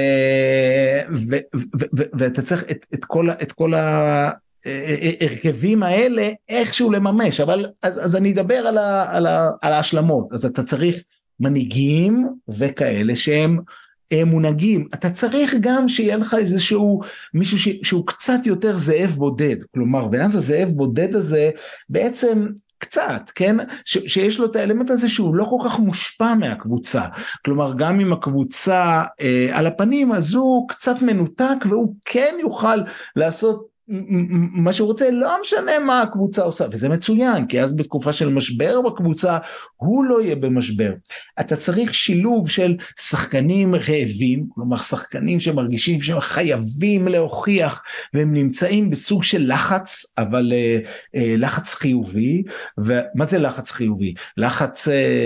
ואתה צריך את כל הרכבים האלה איכשהו לממש. אבל אז אני אדבר על ההשלמות. אז אתה צריך מנהיגים וכאלה שהם מונהגים. אתה צריך גם שיהיה לך איזשהו מישהו שהוא קצת יותר זאב בודד, כלומר ואז הזאב בודד הזה בעצם קצת, כן? שיש לו את האלמנט הזה שהוא לא כל כך מושפע מהקבוצה, כלומר גם אם הקבוצה על הפנים אז הוא קצת מנותק והוא כן יוכל לעשות מה שהוא רוצה, לא משנה מה הקבוצה עושה, וזה מצוין, כי אז בתקופה של משבר בקבוצה, הוא לא יהיה במשבר. אתה צריך שילוב של שחקנים רעבים, כלומר שחקנים שמרגישים שהם חייבים להוכיח, והם נמצאים בסוג של לחץ, אבל לחץ חיובי. ומה זה לחץ חיובי? לחץ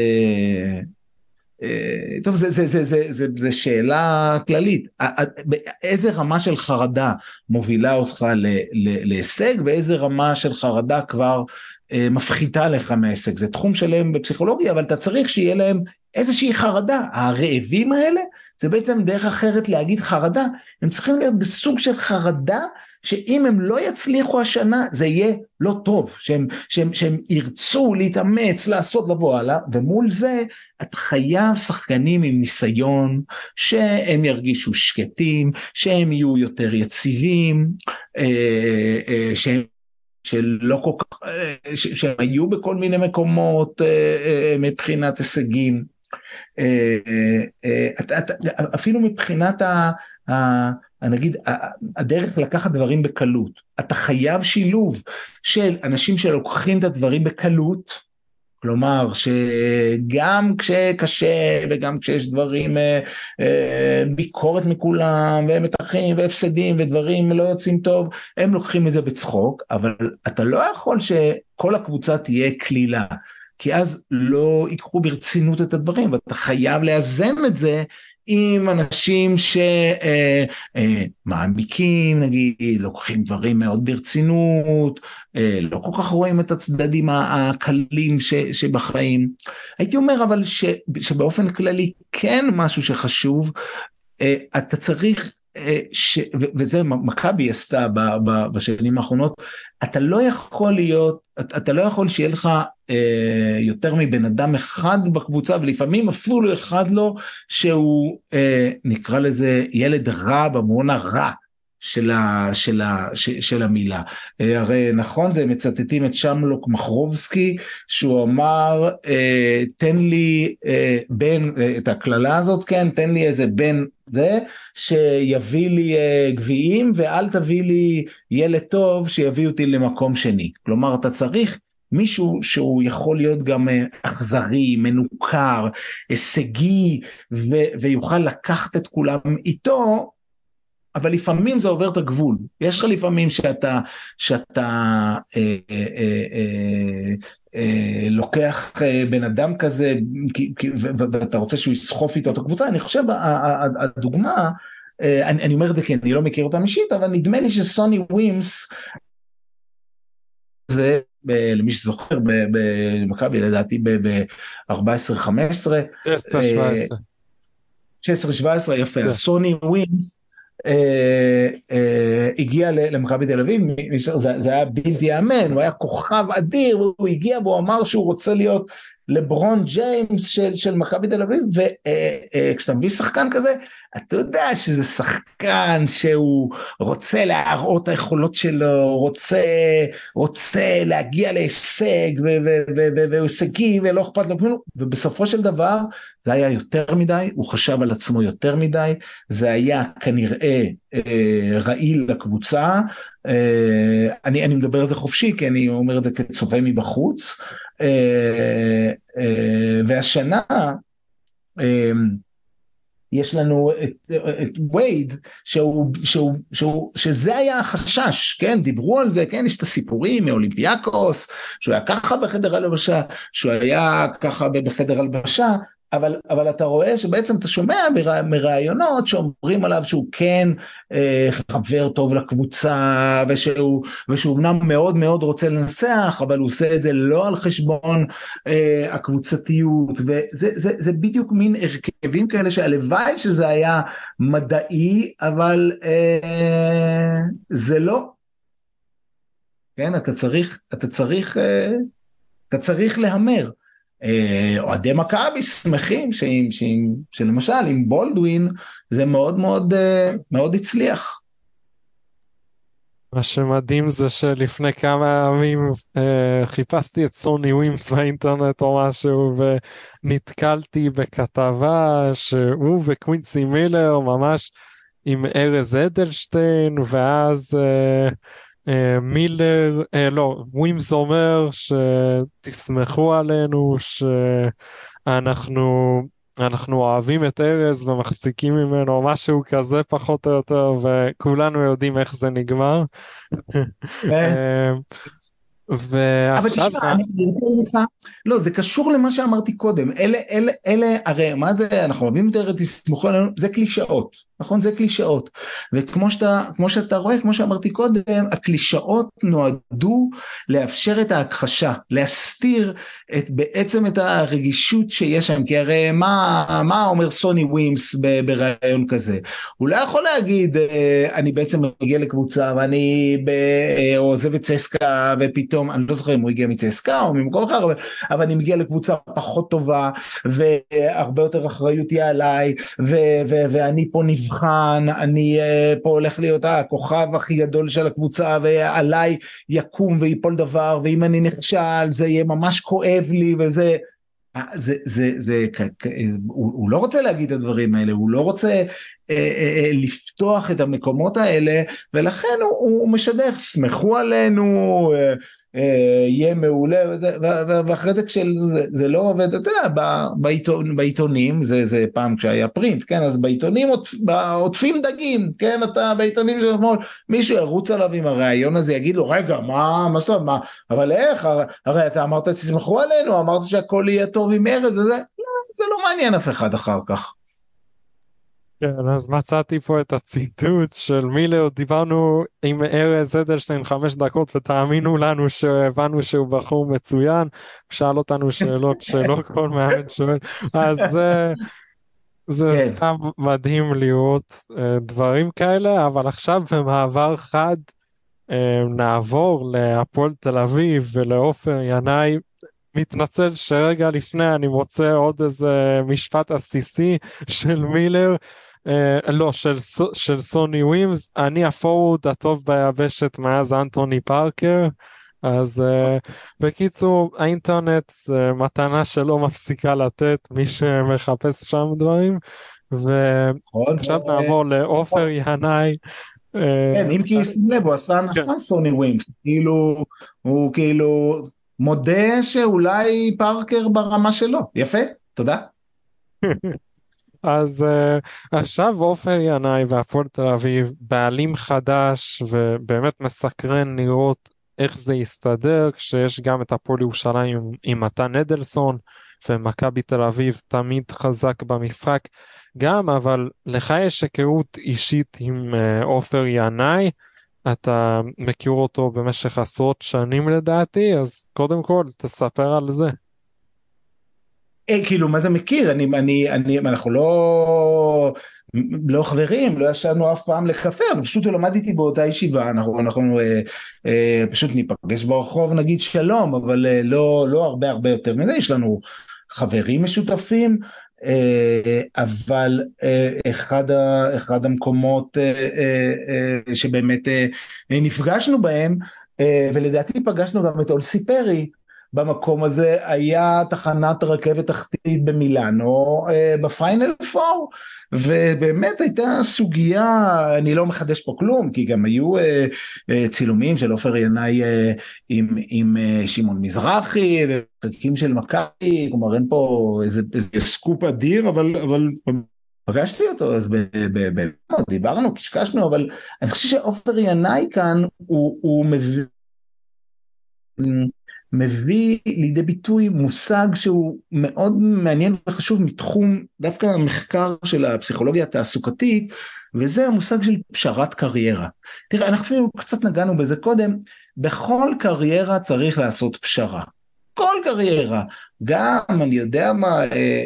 טוב, זה שאלה כללית. איזה רמה של חרדה מובילה אותך להישג, ואיזה רמה של חרדה כבר מפחיתה לך מההישג? זה תחום שלהם בפסיכולוגיה, אבל אתה צריך שיהיה להם איזושהי חרדה. הרעבים האלה, זה בעצם דרך אחרת להגיד חרדה. הם צריכים להיות בסוג של חרדה, שאם הם לא יצליחו השנה, זה יהיה לא טוב, שהם ירצו להתאמץ, לעשות, לבוא הלאה, ומול זה, את חייב שחקנים עם ניסיון, שהם ירגישו שקטים, שהם יהיו יותר יציבים, שלא כל כך, שהם היו בכל מיני מקומות מבחינת הישגים, אפילו מבחינת נגיד הדרך לקחת דברים בקלות, אתה חייב שילוב של אנשים שלוקחים את הדברים בקלות, כלומר שגם כשקשה וגם כשיש דברים, ביקורת מכולם ומתחים והפסדים ודברים לא יוצאים טוב, הם לוקחים את זה בצחוק, אבל אתה לא יכול שכל הקבוצה תהיה כלילה, כי אז לא ייקחו ברצינות את הדברים, ואתה חייב לאזן את זה עם אנשים שמעמיקים, נגיד, לוקחים דברים מאוד ברצינות, לא כל כך רואים את הצדדים הקלים שבחיים. הייתי אומר אבל שבאופן כללי כן משהו שחשוב, אתה צריך, וזה מכבי עשתה בשנים האחרונות, אתה לא יכול שיהיה לך יותר מבן אדם אחד בקבוצה, ולפעמים אפילו אחד לו שהוא נקרא לזה ילד רע במובן הרע של המילה. הרי נכון, זה מצטטים את שמלוק מחרובסקי, שהוא אמר, תן לי בן, את הכללה הזאת, כן, תן לי איזה בן זה, שיביא לי גביעים, ואל תביא לי ילד טוב, שיביא אותי למקום שני. כלומר, אתה צריך מישהו שהוא יכול להיות גם אכזרי, מנוכר, הישגי, ויוכל לקחת את כולם איתו, אבל לפעמים זה עובר את הגבול. יש לך לפעמים שאתה לוקח בן אדם כזה, ואתה רוצה שהוא יסחוף איתו את הקבוצה. אני חושב, הדוגמה, אני אומר את זה כי אני לא מכיר אותם אישית, אבל נדמה לי שסוני ווימס, זה, למי שזוכר, במכבי, לדעתי ב-14-15, 16-17, יפה, סוני ווימס, הגיע למכבי תל אביב, זה היה בלתי יאמן, הוא היה כוכב אדיר, הוא הגיע והוא אמר שהוא רוצה להיות לברון ג'יימס של מכבי תל אביב, וכשאתה מביא שחקן כזה, אתה יודע שזה שחקן שהוא רוצה להראות את היכולות שלו, רוצה להגיע להישג, והוא הישגי, ולא אכפת לו כלום, ובסופו של דבר, זה היה יותר מדי, הוא חשב על עצמו יותר מדי, זה היה כנראה רעיל לקבוצה, אני מדבר על זה חופשי, כי אני אומר את זה כצופה מבחוץ, והשנה יש לנו את וייד, שזה היה החשש, כן, דיברו על זה, כן, יש את הסיפורים מאולימפיאקוס, שהוא היה ככה בחדר הלבשה, שהוא היה ככה בחדר הלבשה, אבל אתה רואה שבעצם אתה שומע מראיונות שאומרים עליו שהוא כן חבר טוב לקבוצה, ושהוא אמנם מאוד מאוד רוצה לנסח, אבל הוא עושה את זה לא על חשבון הקבוצתיות, וזה בדיוק מין הרכבים כאלה שהלוואי שזה היה מדעי, אבל זה לא. כן, אתה צריך להמר. אוהדי מכבי שמחים שלמשל עם בולדווין זה מאוד מאוד מאוד הצליח. מה שמדהים זה שלפני כמה ימים חיפשתי את סוני ווימס באינטרנט או משהו, ונתקלתי בכתבה שהוא וקווינסי מילר ממש עם ארז אדלשטיין, ואז מילר, לא, ווימס אומר שתסמכו עלינו, שאנחנו אוהבים את ארז ומחזיקים ממנו, משהו כזה פחות או יותר, וכולנו יודעים איך זה נגמר. אבל תשמע, אני רוצה לך, לא, זה קשור למה שאמרתי קודם, אלה, הרי מה זה, אנחנו אוהבים יותר את תסמכו עלינו, זה קלישאות, נכון? זה קלישאות, וכמו שאתה רואה, כמו שאמרתי קודם, הקלישאות נועדו לאפשר את ההכחשה, להסתיר בעצם את הרגישות שיש שם, כי הרי מה אומר סוני ווימס ברעיון כזה? הוא לא יכול להגיד, אני בעצם מגיע לקבוצה, ואני עוזב את צסקה, ופתאום, אני לא זוכר אם הוא הגיע מצסקה או ממקום אחר, אבל אני מגיע לקבוצה פחות טובה, והרבה יותר אחריות היא עליי, ואני פה נבחר, מבחן, אני פה הולך להיות הכוכב הכי גדול של הקבוצה, ועליי יקום ויפול דבר, ואם אני נכשל זה יהיה ממש כואב לי, וזה, הוא לא רוצה להגיד את הדברים האלה, הוא לא רוצה לפתוח את המקומות האלה, ולכן הוא משדך, שמחו עלינו, יהיה מעולה, ואחרי זה כשזה לא עובד, אתה יודע, בעיתונים, זה פעם כשהיה פרינט, כן, אז בעיתונים עוטפים דגים, כן, אתה בעיתונים של אתמול, מישהו ירוץ עליו עם הרעיון הזה, יגיד לו, רגע, מה, אבל איך, הרי אתה אמרת, תסמכו עלינו, אמרת שהכל יהיה טוב עם ארץ, זה לא מעניין אף אחד אחר כך. כן, אז מצאתי פה את הציטוט של מילר, דיברנו עם ארז אדלשטיין 5 דקות ותאמינו לנו שהבנו שהוא בחור מצוין, שאל אותנו שאלות שלא כל מאמן שואל, אז זה סתם מדהים לראות דברים כאלה, אבל עכשיו במעבר חד נעבור להפועל תל אביב ולעופר ינאי. מתנצל שרגע לפני אני מוצא עוד איזה משפט עסיסי של מילר, לא, של סוני ווימס, אני הפורוורד הטוב ביבשת מאז אנטוני פארקר. אז בקיצור, האינטרנט זה מתנה שלא מפסיקה לתת מי שמחפש שם דברים, ועכשיו נעבור לעופר ינאי. כן, אם כי שים לב, הוא עשה הנחה סוני ווימס, הוא כאילו מודה שאולי פארקר ברמה שלו, יפה, תודה. אז עכשיו עופר ינאי והפועל תל אביב בעלים חדש, ובאמת מסקרן לראות איך זה יסתדר כשיש גם את הפועל ירושלים עם מתן אדלסון, ומכבי תל אביב תמיד חזק במשחק גם, אבל לך יש היכרות אישית עם עופר ינאי, אתה מכיר אותו במשך עשרות שנים לדעתי, אז קודם כל תספר על זה. כאילו, מה זה מכיר? אנחנו לא חברים, לא ישבנו אף פעם לקפה, אבל פשוט הוא למד איתי באותה ישיבה, אנחנו פשוט ניפגש ברחוב, נגיד שלום, אבל לא הרבה יותר מזה, יש לנו חברים משותפים, אבל אחד המקומות שבאמת נפגשנו בהם, ולדעתי פגשנו גם את אולסי פרי, במקום הזה היה תחנת רכבת תחתית במילאנו בפיינל פור, ובאמת הייתה סוגיה, אני לא מחדש פה כלום, כי גם היו צילומים של עופר ינאי עם שמעון מזרחי, וחלקים של מכבי, כלומר אין פה איזה סקופ אדיר, אבל פגשתי אותו, אז דיברנו, קשקשנו, אבל אני חושב שעופר ינאי כאן, הוא מביא לידי ביטוי מושג שהוא מאוד מעניין וחשוב מתחום דווקא המחקר של הפסיכולוגיה התעסוקתית, וזה המושג של פשרת קריירה. תראה, אנחנו אפילו קצת נגענו בזה קודם, בכל קריירה צריך לעשות פשרה. כל קריירה, גם אני יודע מה,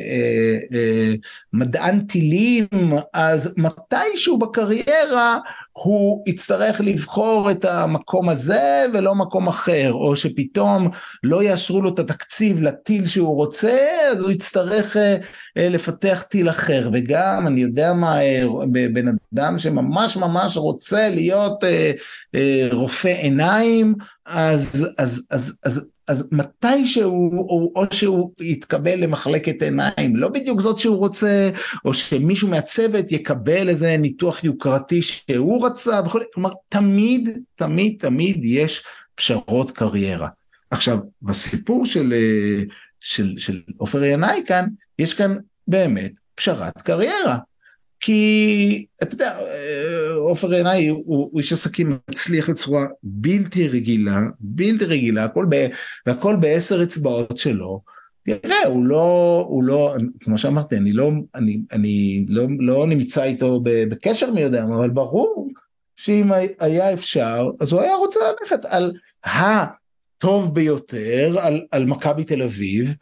מדען טילים, אז מתישהו בקריירה הוא יצטרך לבחור את המקום הזה ולא מקום אחר, או שפתאום לא יאשרו לו את התקציב לטיל שהוא רוצה, אז הוא יצטרך לפתח טיל אחר, וגם אני יודע מה, בן אדם שממש ממש רוצה להיות רופא עיניים, אז מתי או שהוא יתקבל למחלקת עיניים, לא בדיוק זאת שהוא רוצה, או שמישהו מהצוות יקבל איזה ניתוח יוקרתי שהוא רצה, כלומר, תמיד יש פשרות קריירה. עכשיו, בסיפור של עופר ינאי כאן, יש כאן באמת פשרת קריירה. כי, אתה יודע, עופר ינאי הוא איש עסקים מצליח לצורה בלתי רגילה, והכל ב10 אצבעות שלו. תראה, הוא לא, כמו שאמרתי, אני לא נמצא איתו בקשר מי יודע, אבל ברור שאם היה אפשר, אז הוא היה רוצה ללכת על הטוב ביותר, על מכבי תל אביב,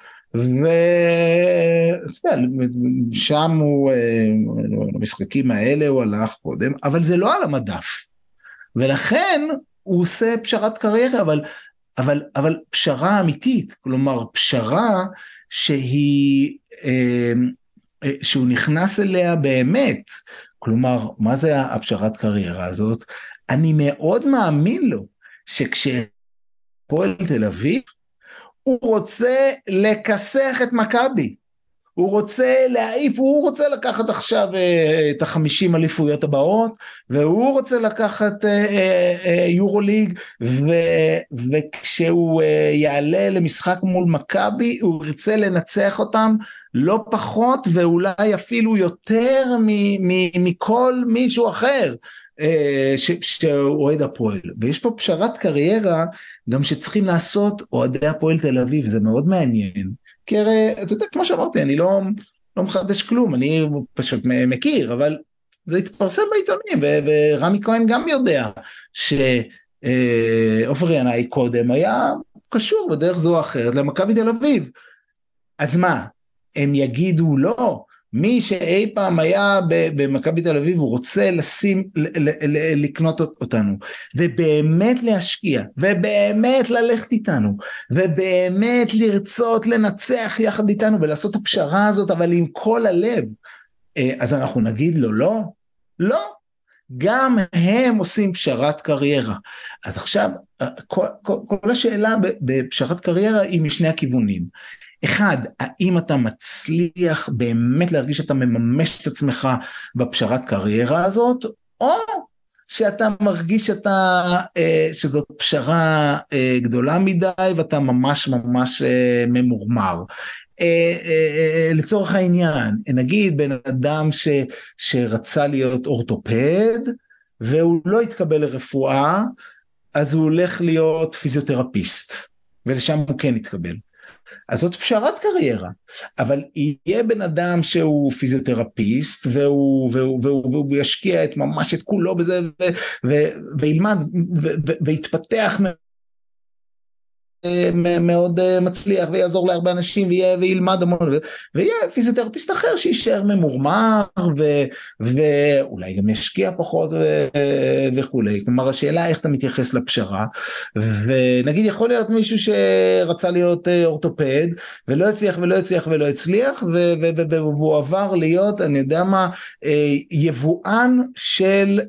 ושם הוא, המשחקים האלה הוא הלך קודם, אבל זה לא על המדף, ולכן הוא עושה פשרת קריירה, אבל פשרה אמיתית, כלומר פשרה שהיא שהוא נכנס אליה באמת, כלומר, מה זה הפשרת קריירה הזאת? אני מאוד מאמין לו, שכשפועל תל אביב, הוא רוצה לכסח את מכבי, הוא רוצה להעיף, הוא רוצה לקחת עכשיו את ה50 אליפויות הבאות, והוא רוצה לקחת יורוליג, וכשהוא יעלה למשחק מול מכבי, הוא ירצה לנצח אותם, לא פחות ואולי אפילו יותר מכל מישהו אחר, שאוהד הפועל. ויש פה פשרת קריירה, גם שצריכים לעשות אוהדי הפועל תל אביב, זה מאוד מעניין, כי הרי, אתה יודע, כמו שאמרתי, אני לא מחדש כלום, אני פשוט מכיר, אבל זה התפרסם בעיתונים, ורמי כהן גם יודע, שעופר ינאי קודם היה קשור בדרך זו או אחרת למכבי תל אביב. אז מה, הם יגידו לא, מי שאי פעם היה במכבי תל אביב, הוא רוצה לקנות אותנו, ובאמת להשקיע, ובאמת ללכת איתנו, ובאמת לרצות לנצח יחד איתנו, ולעשות את הפשרה הזאת, אבל עם כל הלב, אז אנחנו נגיד לו לא, לא, גם הם עושים פשרת קריירה. אז עכשיו, כל השאלה בפשרת קריירה היא משני הכיוונים. אחד, האם אתה מצליח באמת להרגיש שאתה מממש את עצמך בפשרת קריירה הזאת, או שאתה מרגיש שזאת פשרה גדולה מדי, ואתה ממש ממש ממורמר. לצורך העניין, נגיד בן אדם שרצה להיות אורתופד, והוא לא התקבל לרפואה, אז הוא הולך להיות פיזיותרפיסט, ולשם הוא כן התקבל. אז זאת פשרת קריירה, אבל יהיה בן אדם שהוא פיזיותרפיסט, והוא ישקיע ממש את כולו בזה, וילמד, ויתפתח מאוד מצליח, ויעזור להרבה אנשים, וילמד המון, ויהיה פיזיותרפיסט אחר שישאר ממורמר, ואולי גם ישקיע פחות וכולי. כלומר, השאלה איך אתה מתייחס לפשרה, ונגיד יכול להיות מישהו שרצה להיות אורתופד, ולא הצליח ולא הצליח ולא הצליח, והוא עבר להיות, אני יודע מה, יבואן של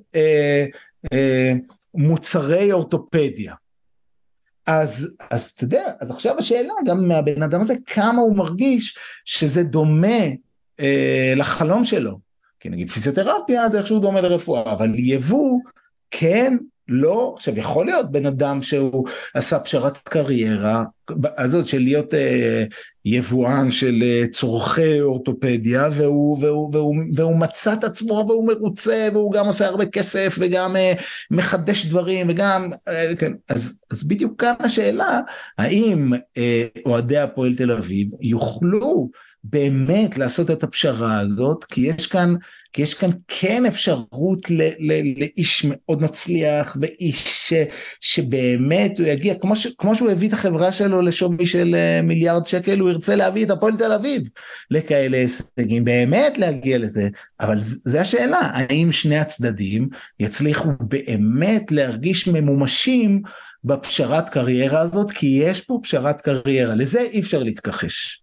מוצרי אורתופדיה. אז אתה יודע, אז עכשיו השאלה גם מהבן אדם הזה, כמה הוא מרגיש שזה דומה לחלום שלו. כי נגיד פיזיותרפיה זה איכשהו דומה לרפואה, אבל יבוא, כן, לא, עכשיו יכול להיות בן אדם שהוא עשה פשרת קריירה, הזאת של להיות יבואן של צורכי אורתופדיה, והוא מצא את עצמו והוא מרוצה, והוא גם עושה הרבה כסף, וגם מחדש דברים, וגם, כן, אז בדיוק כאן השאלה, האם אוהדי הפועל תל אביב יוכלו באמת לעשות את הפשרה הזאת, כי יש כאן כן אפשרות לאיש מאוד מצליח, ואיש שבאמת הוא יגיע, כמו שהוא הביא את החברה שלו לשווי של מיליארד שקל, הוא ירצה להביא את הפועל תל אביב לכאלה הישגים, באמת להגיע לזה. אבל זה השאלה, האם שני הצדדים יצליחו באמת להרגיש ממומשים בפשרת קריירה הזאת, כי יש פה פשרת קריירה, לזה אי אפשר להתכחש.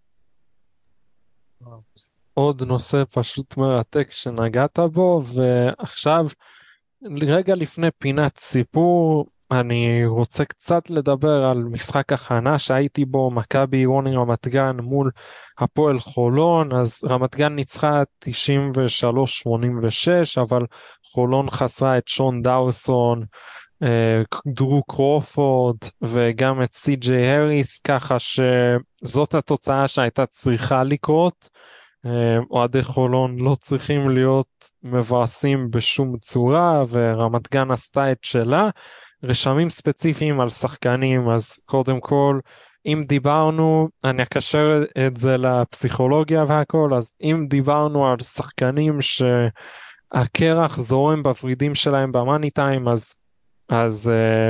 עוד נושא פשוט מרתק שנגעת בו, ועכשיו רגע לפני פינת סיפור, אני רוצה קצת לדבר על משחק הכנה שהייתי בו, מכבי עירוני רמת גן מול הפועל חולון. אז רמת גן ניצחה 93-86, אבל חולון חסרה את שון דאוסון, דרו קרופורד וגם את סי.ג'יי הריס, ככה שזאת התוצאה שהייתה צריכה לקרות. אוהדי חולון לא צריכים להיות מבאסים בשום צורה, ורמת גן עשתה את שלה. רשמים ספציפיים על שחקנים, אז קודם כל, אם דיברנו, אני אקשר את זה לפסיכולוגיה והכל, אז אם דיברנו על שחקנים שהקרח זורם בוורידים שלהם במאני טיים, אז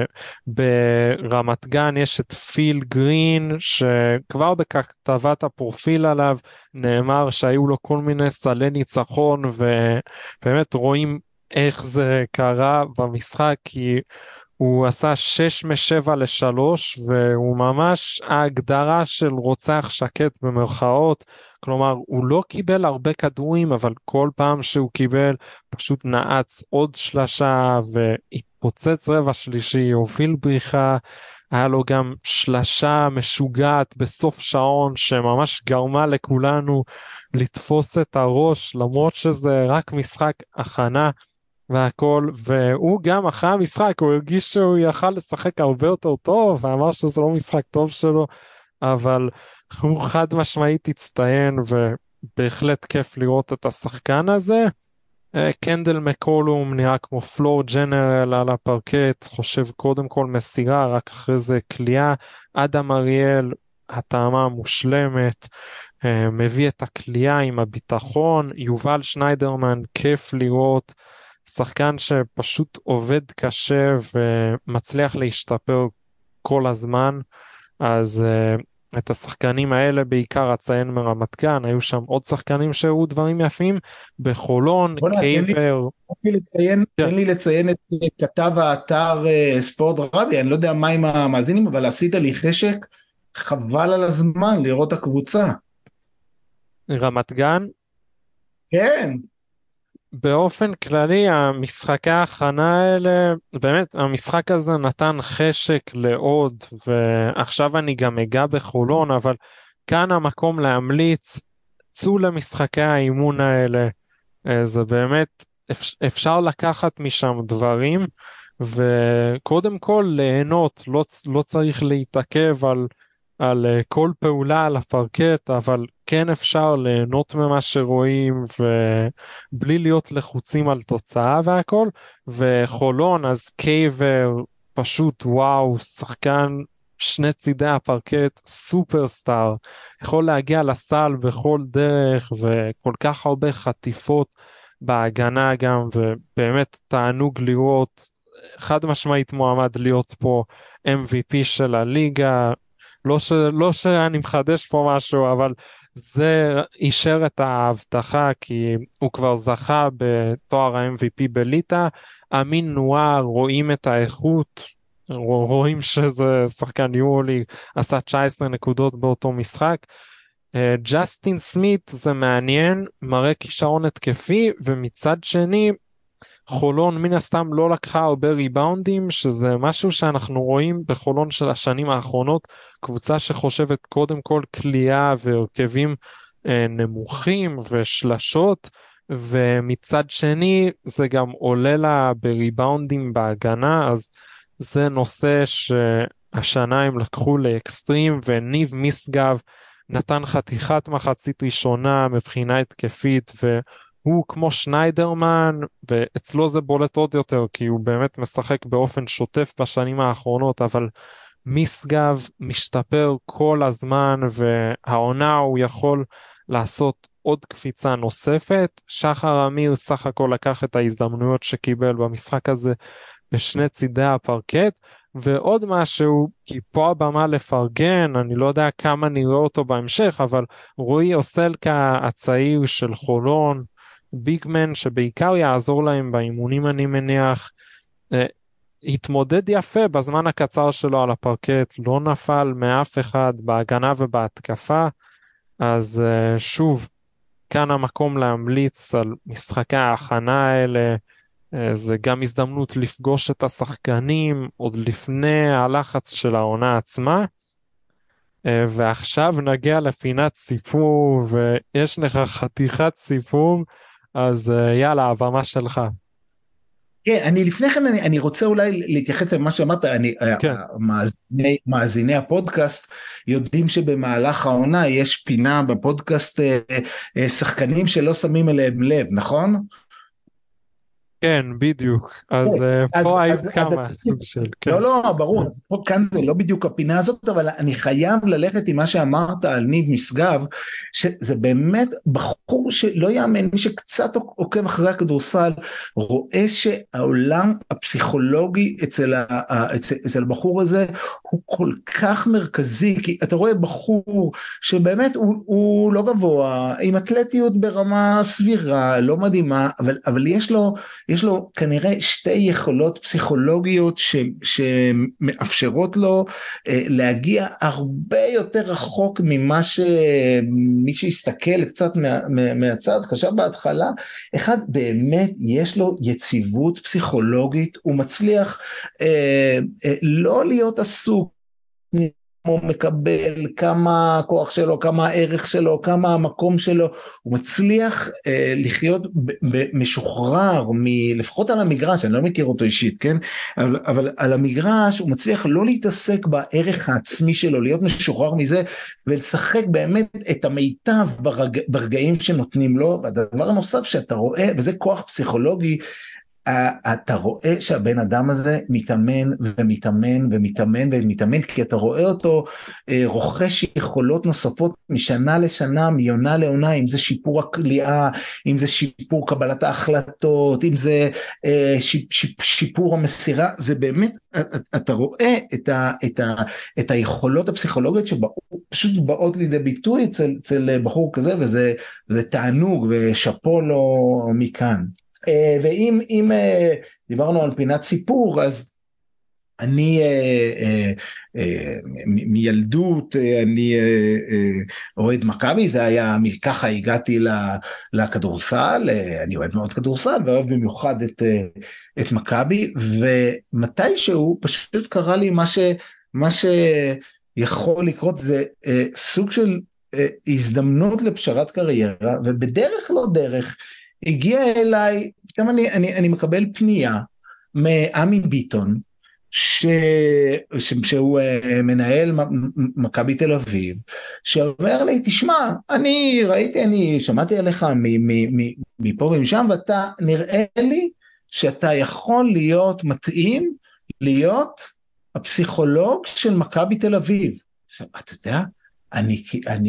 ברמת גן יש את פיל גרין, שכבר בכתבת הפרופיל עליו נאמר שהיו לו כל מיני סלי ניצחון, ובאמת רואים איך זה קרה במשחק, כי הוא עשה 6 מ-7 ל-3, והוא ממש ההגדרה של רוצח שקט במרכאות. כלומר, הוא לא קיבל הרבה כדורים, אבל כל פעם שהוא קיבל פשוט נעץ עוד שלשה והתפוצץ רבע שלישי, הוביל בריחה. היה לו גם שלשה משוגעת בסוף שעון שממש גרמה לכולנו לתפוס את הראש, למרות שזה רק משחק הכנה והכל. והוא גם אחרי המשחק הוא הרגיש שהוא יכל לשחק הרבה יותר טוב, ואמר שזה לא משחק טוב שלו, אבל הוא חד משמעית הצטיין, ובהחלט כיף לראות את השחקן הזה. קנדל מקולום נראה כמו פלור ג'נרל על הפרקט, חושב קודם כל מסירה, רק אחרי זה קליעה. אדם אריאל, הטעמה מושלמת, מביא את הקליעה עם הביטחון. יובל שניידרמן, כיף לראות, שחקן שפשוט עובד קשה ומצליח להשתפר כל הזמן. אז את השחקנים האלה בעיקר אציין מרמת גן, היו שם עוד שחקנים שהיו דברים יפים, בחולון, קייבר. תן לי לציין את כתב האתר ספורט רבי, אני לא יודע מה עם המאזינים, אבל עשית לי חשק, חבל על הזמן לראות הקבוצה. רמת גן? כן. באופן כללי, המשחקי ההכנה האלה, באמת, המשחק הזה נתן חשק לעוד, ועכשיו אני גם אגע בחולון, אבל כאן המקום להמליץ, צאו למשחקי האימון האלה, זה באמת, אפשר לקחת משם דברים, וקודם כל ליהנות, לא צריך להתעכב על כל פעולה על הפרקט, אבל כן אפשר ליהנות ממה שרואים ובלי להיות לחוצים על תוצאה והכל. וחולון, אז קייבר פשוט וואו, שחקן שני צידי הפרקט, סופרסטאר, יכול להגיע לסל בכל דרך וכל כך הרבה חטיפות בהגנה גם, ובאמת תענוג לראות, חד משמעית מועמד להיות פה MVP של הליגה. לא שאני מחדש פה משהו, אבל זה אישר את ההבטחה, כי הוא כבר זכה בתואר ה-MVP בליטה. אמין נואר, רואים את האיכות, רואים שזה שחקן יולי, עשה 19 נקודות באותו משחק. ג'סטין סמית זה מעניין, מראה כישרון התקפי, ומצד שני חולון מן הסתם לא לקחה הרבה ריבאונדים, שזה משהו שאנחנו רואים בחולון של השנים האחרונות, קבוצה שחושבת קודם כל קליעה והרכבים נמוכים ושלשות, ומצד שני זה גם עולה לה בריבאונדים בהגנה. אז זה נושא שהשנה הם לקחו לאקסטרים, וניב משגב נתן חתיכת מחצית ראשונה מבחינה התקפית, הוא כמו שניידרמן, ואצלו זה בולט עוד יותר, כי הוא באמת משחק באופן שוטף בשנים האחרונות, אבל משגב משתפר כל הזמן, והעונה הוא יכול לעשות עוד קפיצה נוספת. שחר אמיר סך הכל לקח את ההזדמנויות שקיבל במשחק הזה בשני צידי הפרקט. ועוד משהו, כי פה הבמה לפרגן, אני לא יודע כמה נראה אותו בהמשך, אבל רועי אוסלקה הצעיר של חולון, ביגמן שבעיקר יעזור להם באימונים אני מניח, התמודד יפה בזמן הקצר שלו על הפרקט, לא נפל מאף אחד בהגנה ובהתקפה. אז שוב, כאן המקום להמליץ על משחקי ההכנה האלה, זה גם הזדמנות לפגוש את השחקנים עוד לפני הלחץ של העונה עצמה. ועכשיו נגיע לפינת סיפור, ויש לך חתיכת סיפור, אז יאללה, הבמה שלך. כן, אני לפני כן, אני רוצה אולי להתייחס למה שאמרת, כן. מאזיני הפודקאסט יודעים שבמהלך העונה יש פינה בפודקאסט שחקנים שלא שמים אליהם לב, נכון? כן, בדיוק. אז פה היית כמה סוג של... לא, ברור, אז פה כאן זה לא בדיוק הפינה הזאת, אבל אני חייב ללכת עם מה שאמרת על ניב משגב, שזה באמת בחור שלא יאמן, מי שקצת עוקב אחרי הכדורסל, רואה שהעולם הפסיכולוגי אצל הבחור הזה הוא כל כך מרכזי, כי אתה רואה בחור שבאמת הוא לא גבוה, עם אתלטיות ברמה סבירה, לא מדהימה, אבל יש לו יש לו כנראה שתי יכולות פסיכולוגיות שמאפשרות לו להגיע הרבה יותר רחוק ממה שמי שיסתכל קצת מהצד חשב בהתחלה. אחד, באמת יש לו יציבות פסיכולוגית, הוא מצליח לא להיות עסוק, הוא מקבל כמה הכוח שלו, כמה הערך שלו, כמה המקום שלו, הוא מצליח לחיות משוחרר, לפחות על המגרש, אני לא מכיר אותו אישית, כן? אבל על המגרש הוא מצליח לא להתעסק בערך העצמי שלו, להיות משוחרר מזה, ולשחק באמת את המיטב ברגעים שנותנים לו. והדבר הנוסף שאתה רואה, וזה כוח פסיכולוגי, אתה רואה שהבן אדם הזה מתאמן ומתאמן ומתאמן ומתאמן, כי אתה רואה אותו רוכש יכולות נוספות משנה לשנה, מעונה לעונה, אם זה שיפור הקליעה, אם זה שיפור קבלת ההחלטות, אם זה שיפור המסירה. זה באמת, אתה רואה את היכולות הפסיכולוגיות שפשוט באות לידי ביטוי אצל בחור כזה, וזה תענוג, ושפו לו מכאן. ואם דיברנו על פינת סיפור, אז אני מילדות, אני אוהד מכבי, זה היה, ככה הגעתי לכדורסל, אני אוהד מאוד כדורסל, ואוהב במיוחד את מכבי, ומתישהו פשוט קרה לי מה שיכול לקרות, זה סוג של הזדמנות לפשרת קריירה, ובדרך לא דרך, הגיע אליי, פתאום אני מקבל פנייה מעמי ביטון, שהוא מנהל מכבי תל אביב, שאומר לי, תשמע, אני ראיתי, אני שמעתי עליך מפה ומשם, ואתה נראה לי שאתה יכול להיות מתאים, להיות הפסיכולוג של מכבי תל אביב. עכשיו, אתה יודע, אני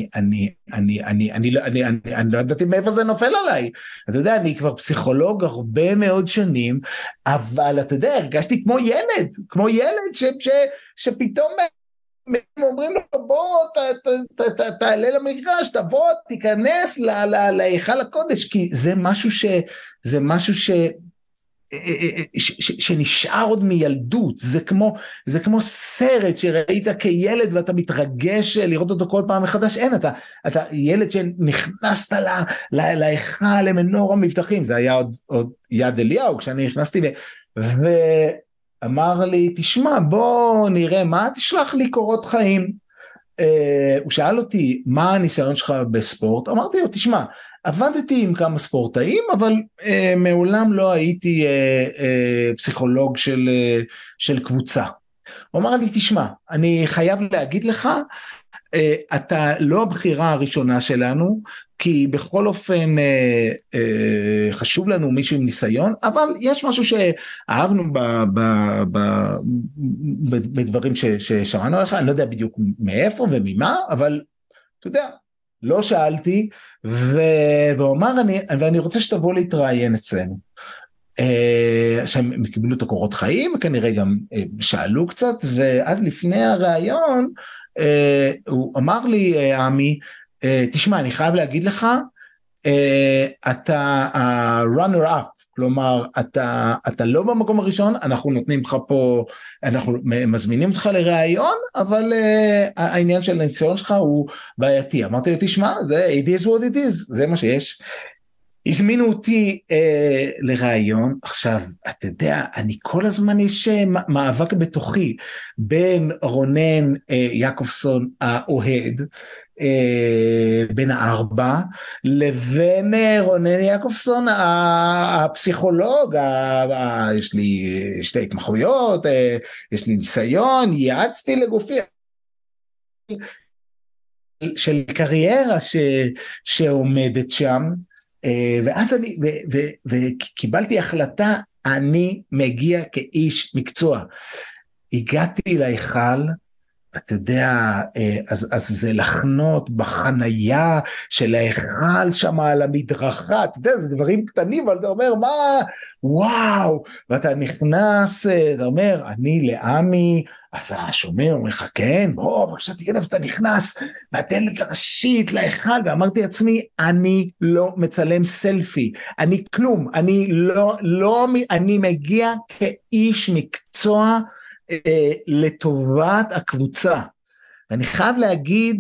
לא ידעתי מאיפה זה נופל עליי. אתה יודע, אני כבר פסיכולוג הרבה מאוד שנים, אבל אתה יודע, הרגשתי כמו ילד שפתאום אומרים לו, בוא תעלה למגרש, תבוא, תיכנס להיכל הקודש, כי זה משהו שנשאר עוד מילדות. זה כמו סרט שראית כילד ואתה מתרגש לראות אותו כל פעם מחדש. אין, אתה ילד שנכנסת להיכל, למנור המבטחים, זה היה עוד יד אליהו כשאני נכנסתי, ואמר לי, תשמע, בוא נראה מה, תשלח לי קורות חיים. הוא שאל אותי, מה הניסיון שלך בספורט? אמרתי לו, תשמע, עבדתי עם כמה ספורטאים, אבל מעולם לא הייתי פסיכולוג של קבוצה. הוא אמר לי, תשמע, אני חייב להגיד לך, אתה לא הבחירה הראשונה שלנו, כי בכל אופן חשוב לנו מישהו עם ניסיון, אבל יש משהו שאהבנו בדברים ששמענו עליך, אני לא יודע בדיוק מאיפה וממה, אבל אתה יודע, לא שאלתי, והוא אמר, ואני רוצה שתבוא להתראיין אצלנו. שהם קיבלו את הקורות חיים, כנראה גם שאלו קצת, ואז לפני הראיון, הוא אמר לי, עמי, תשמע, אני חייב להגיד לך, אתה ה-runner up, כלומר, אתה לא במקום הראשון, אנחנו נותנים לך פה, אנחנו מזמינים אותך לראיון, אבל העניין של הניסיון שלך הוא בעייתי. אמרתי לו, תשמע, it is what it is, זה מה שיש. הזמינו אותי לראיון. עכשיו, אתה יודע, אני כל הזמן יש מאבק בתוכי, בין רונן יעקובסון האוהד, בין הארבע, לבין רונן יעקובסון הפסיכולוג, יש לי שתי התמחויות, יש לי ניסיון, יעצתי לגופי, של קריירה שעומדת שם, ואז וקיבלתי החלטה, אני מגיע כאיש מקצוע. הגעתי להיכל, אתה יודע, אז זה לחנות בחנייה של ההיכל שם על המדרכה, אתה יודע, זה דברים קטנים, אבל אתה אומר, מה, וואו, ואתה נכנס, אתה אומר, אני לעמי, אז השומר אומר לך, כן, בוא, בבקשה תגיד, אתה נכנס, והדלת הראשית להיכל, ואמרתי לעצמי, אני לא מצלם סלפי, אני כלום, אני מגיע כאיש מקצוע, לטובת הקבוצה. ואני חייב להגיד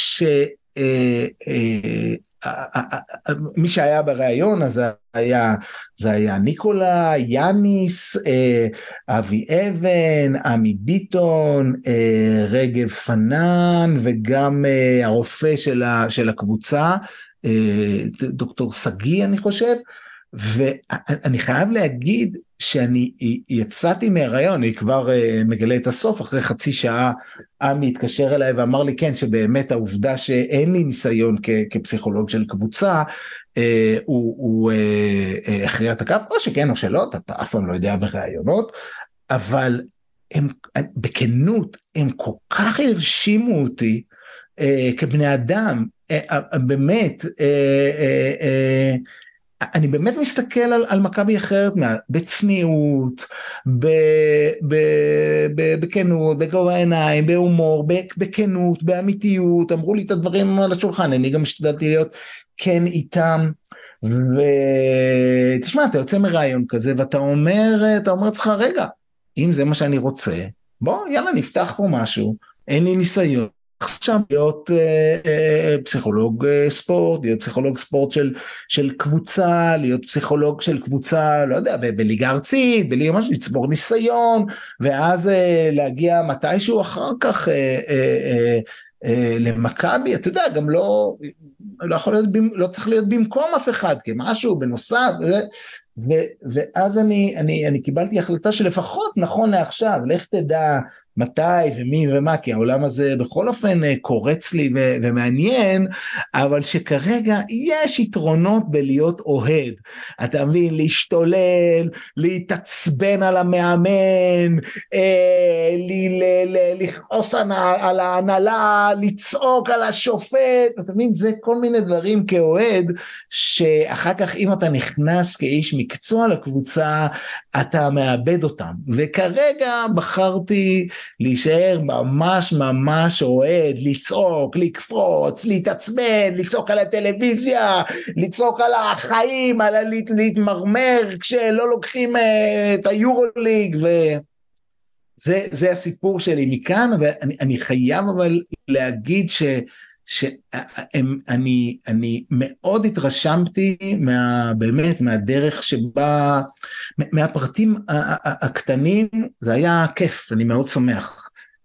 מי שהיה בראיון, אז זה היה ניקולה, יאניס, אבי אבן, עמי ביטון, רגב פנן, וגם הרופא של הקבוצה, דוקטור סגי אני חושב, ואני חייב להגיד שאני יצאתי מהרעיון, אני כבר מגלה את הסוף, אחרי חצי שעה עמי התקשר אליי ואמר לי כן, שבאמת העובדה שאין לי ניסיון כפסיכולוג של קבוצה, הוא הכריע את הקו, או שכן או שלא, אתה אף פעם לא יודע ברעיונות, אבל הם, בכנות, הם כל כך הרשימו אותי כבני אדם, באמת, אני באמת מסתכל על מכבי אחרת, בצניעות, בכנות, בגובה העיניים, בהומור, בכנות, באמיתיות, אמרו לי את הדברים על השולחן, אני גם השתדלתי להיות כן איתם, ותשמע, אתה יוצא מרעיון כזה, ואתה אומר לך, רגע, אם זה מה שאני רוצה, בוא, יאללה, נפתח פה משהו, אין לי ניסיון, עכשיו להיות פסיכולוג ספורט, להיות פסיכולוג ספורט של קבוצה, להיות פסיכולוג של קבוצה, לא יודע, בליגה ארצית, בליגה משהו, לצבור ניסיון, ואז להגיע מתישהו אחר כך למכבי, אתה יודע, גם לא יכול להיות, לא צריך להיות במקום אף אחד, כמשהו בנוסף, ואז אני קיבלתי החלטה שלפחות נכון לעכשיו, לך תדע מתי ומי ומה, כי העולם הזה בכל אופן קורץ לי ומעניין, אבל שכרגע יש יתרונות בלהיות אוהד, אתה מבין, להשתולל, להתעצבן על המאמן, לכעוס על ההנהלה, לצעוק על השופט, אתה מבין, זה כל מיני דברים כאוהד, שאחר כך אם אתה נכנס כאיש מקצוע לקבוצה, אתה מאבד אותם, וכרגע בחרתי להישאר ממש ממש אוהד, לצעוק, לקפוץ, להתעצבן, לצעוק על הטלוויזיה, לצעוק על החיים, להתמרמר כשלא לוקחים את היורוליג, וזה הסיפור שלי מכאן, ואני חייב אבל להגיד שאני מאוד התרשמתי באמת מהדרך שבה, מהפרטים הקטנים, זה היה כיף, אני מאוד שמח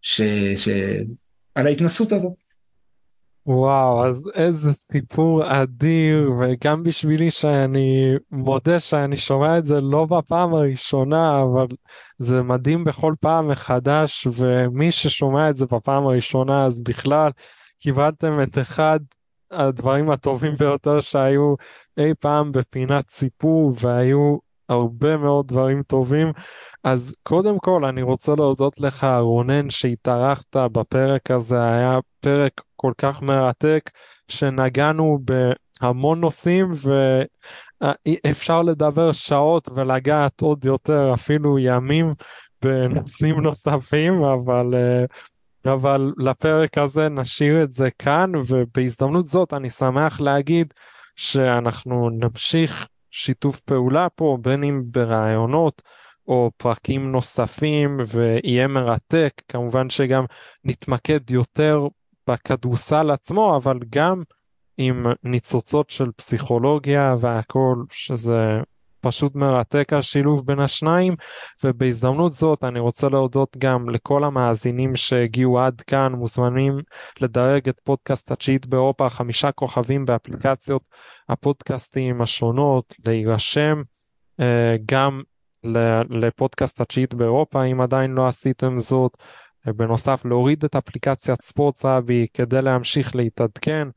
על ההתנסות הזאת. וואו, אז איזה סיפור אדיר, וגם בשבילי שאני מודה שאני שומע את זה לא בפעם הראשונה, אבל זה מדהים בכל פעם מחדש, ומי ששומע את זה בפעם הראשונה, אז בכלל קיבלתם את אחד הדברים הטובים ביותר שהיו אי פעם בפינת סיפור, והיו הרבה מאוד דברים טובים. אז קודם כל אני רוצה להודות לך רונן שהתארחת בפרק הזה, היה פרק כל כך מרתק שנגענו בהמון נושאים ואפשר לדבר שעות ולגעת עוד יותר אפילו ימים בנושאים נוספים, אבל לפרק הזה נשאיר את זה כאן, ובהזדמנות זאת אני שמח להגיד שאנחנו נמשיך שיתוף פעולה פה, בין אם ברעיונות או פרקים נוספים, ויהיה מרתק, כמובן שגם נתמקד יותר בכדורסל עצמו, אבל גם עם ניצוצות של פסיכולוגיה והכל, שזה פשוט מרתק השילוב בין השניים. ובהזדמנות זאת אני רוצה להודות גם לכל המאזינים שהגיעו עד כאן, מוזמנים לדרג את פודקאסט התשיעית באירופה 5 כוכבים באפליקציות הפודקאסטים השונות, להירשם גם לפודקאסט התשיעית באירופה אם עדיין לא עשיתם זאת, בנוסף להוריד את אפליקציית ספורט סאבי כדי להמשיך להתעדכן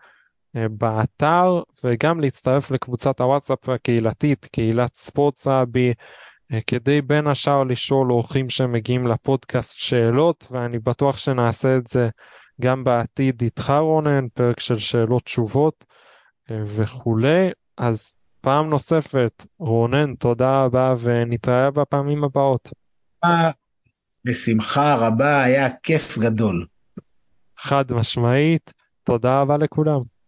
באתר, וגם להצטרף לקבוצת הוואטסאפ הקהילתית, קהילת ספורט סאבי, כדי בין השאר לשאול אורחים שמגיעים לפודקאסט שאלות, ואני בטוח שנעשה את זה גם בעתיד איתך רונן, פרק של שאלות תשובות וכולי. אז פעם נוספת, רונן, תודה רבה ונתראה בפעמים הבאות. בשמחה רבה, היה כיף גדול. חד משמעית, תודה רבה לכולם.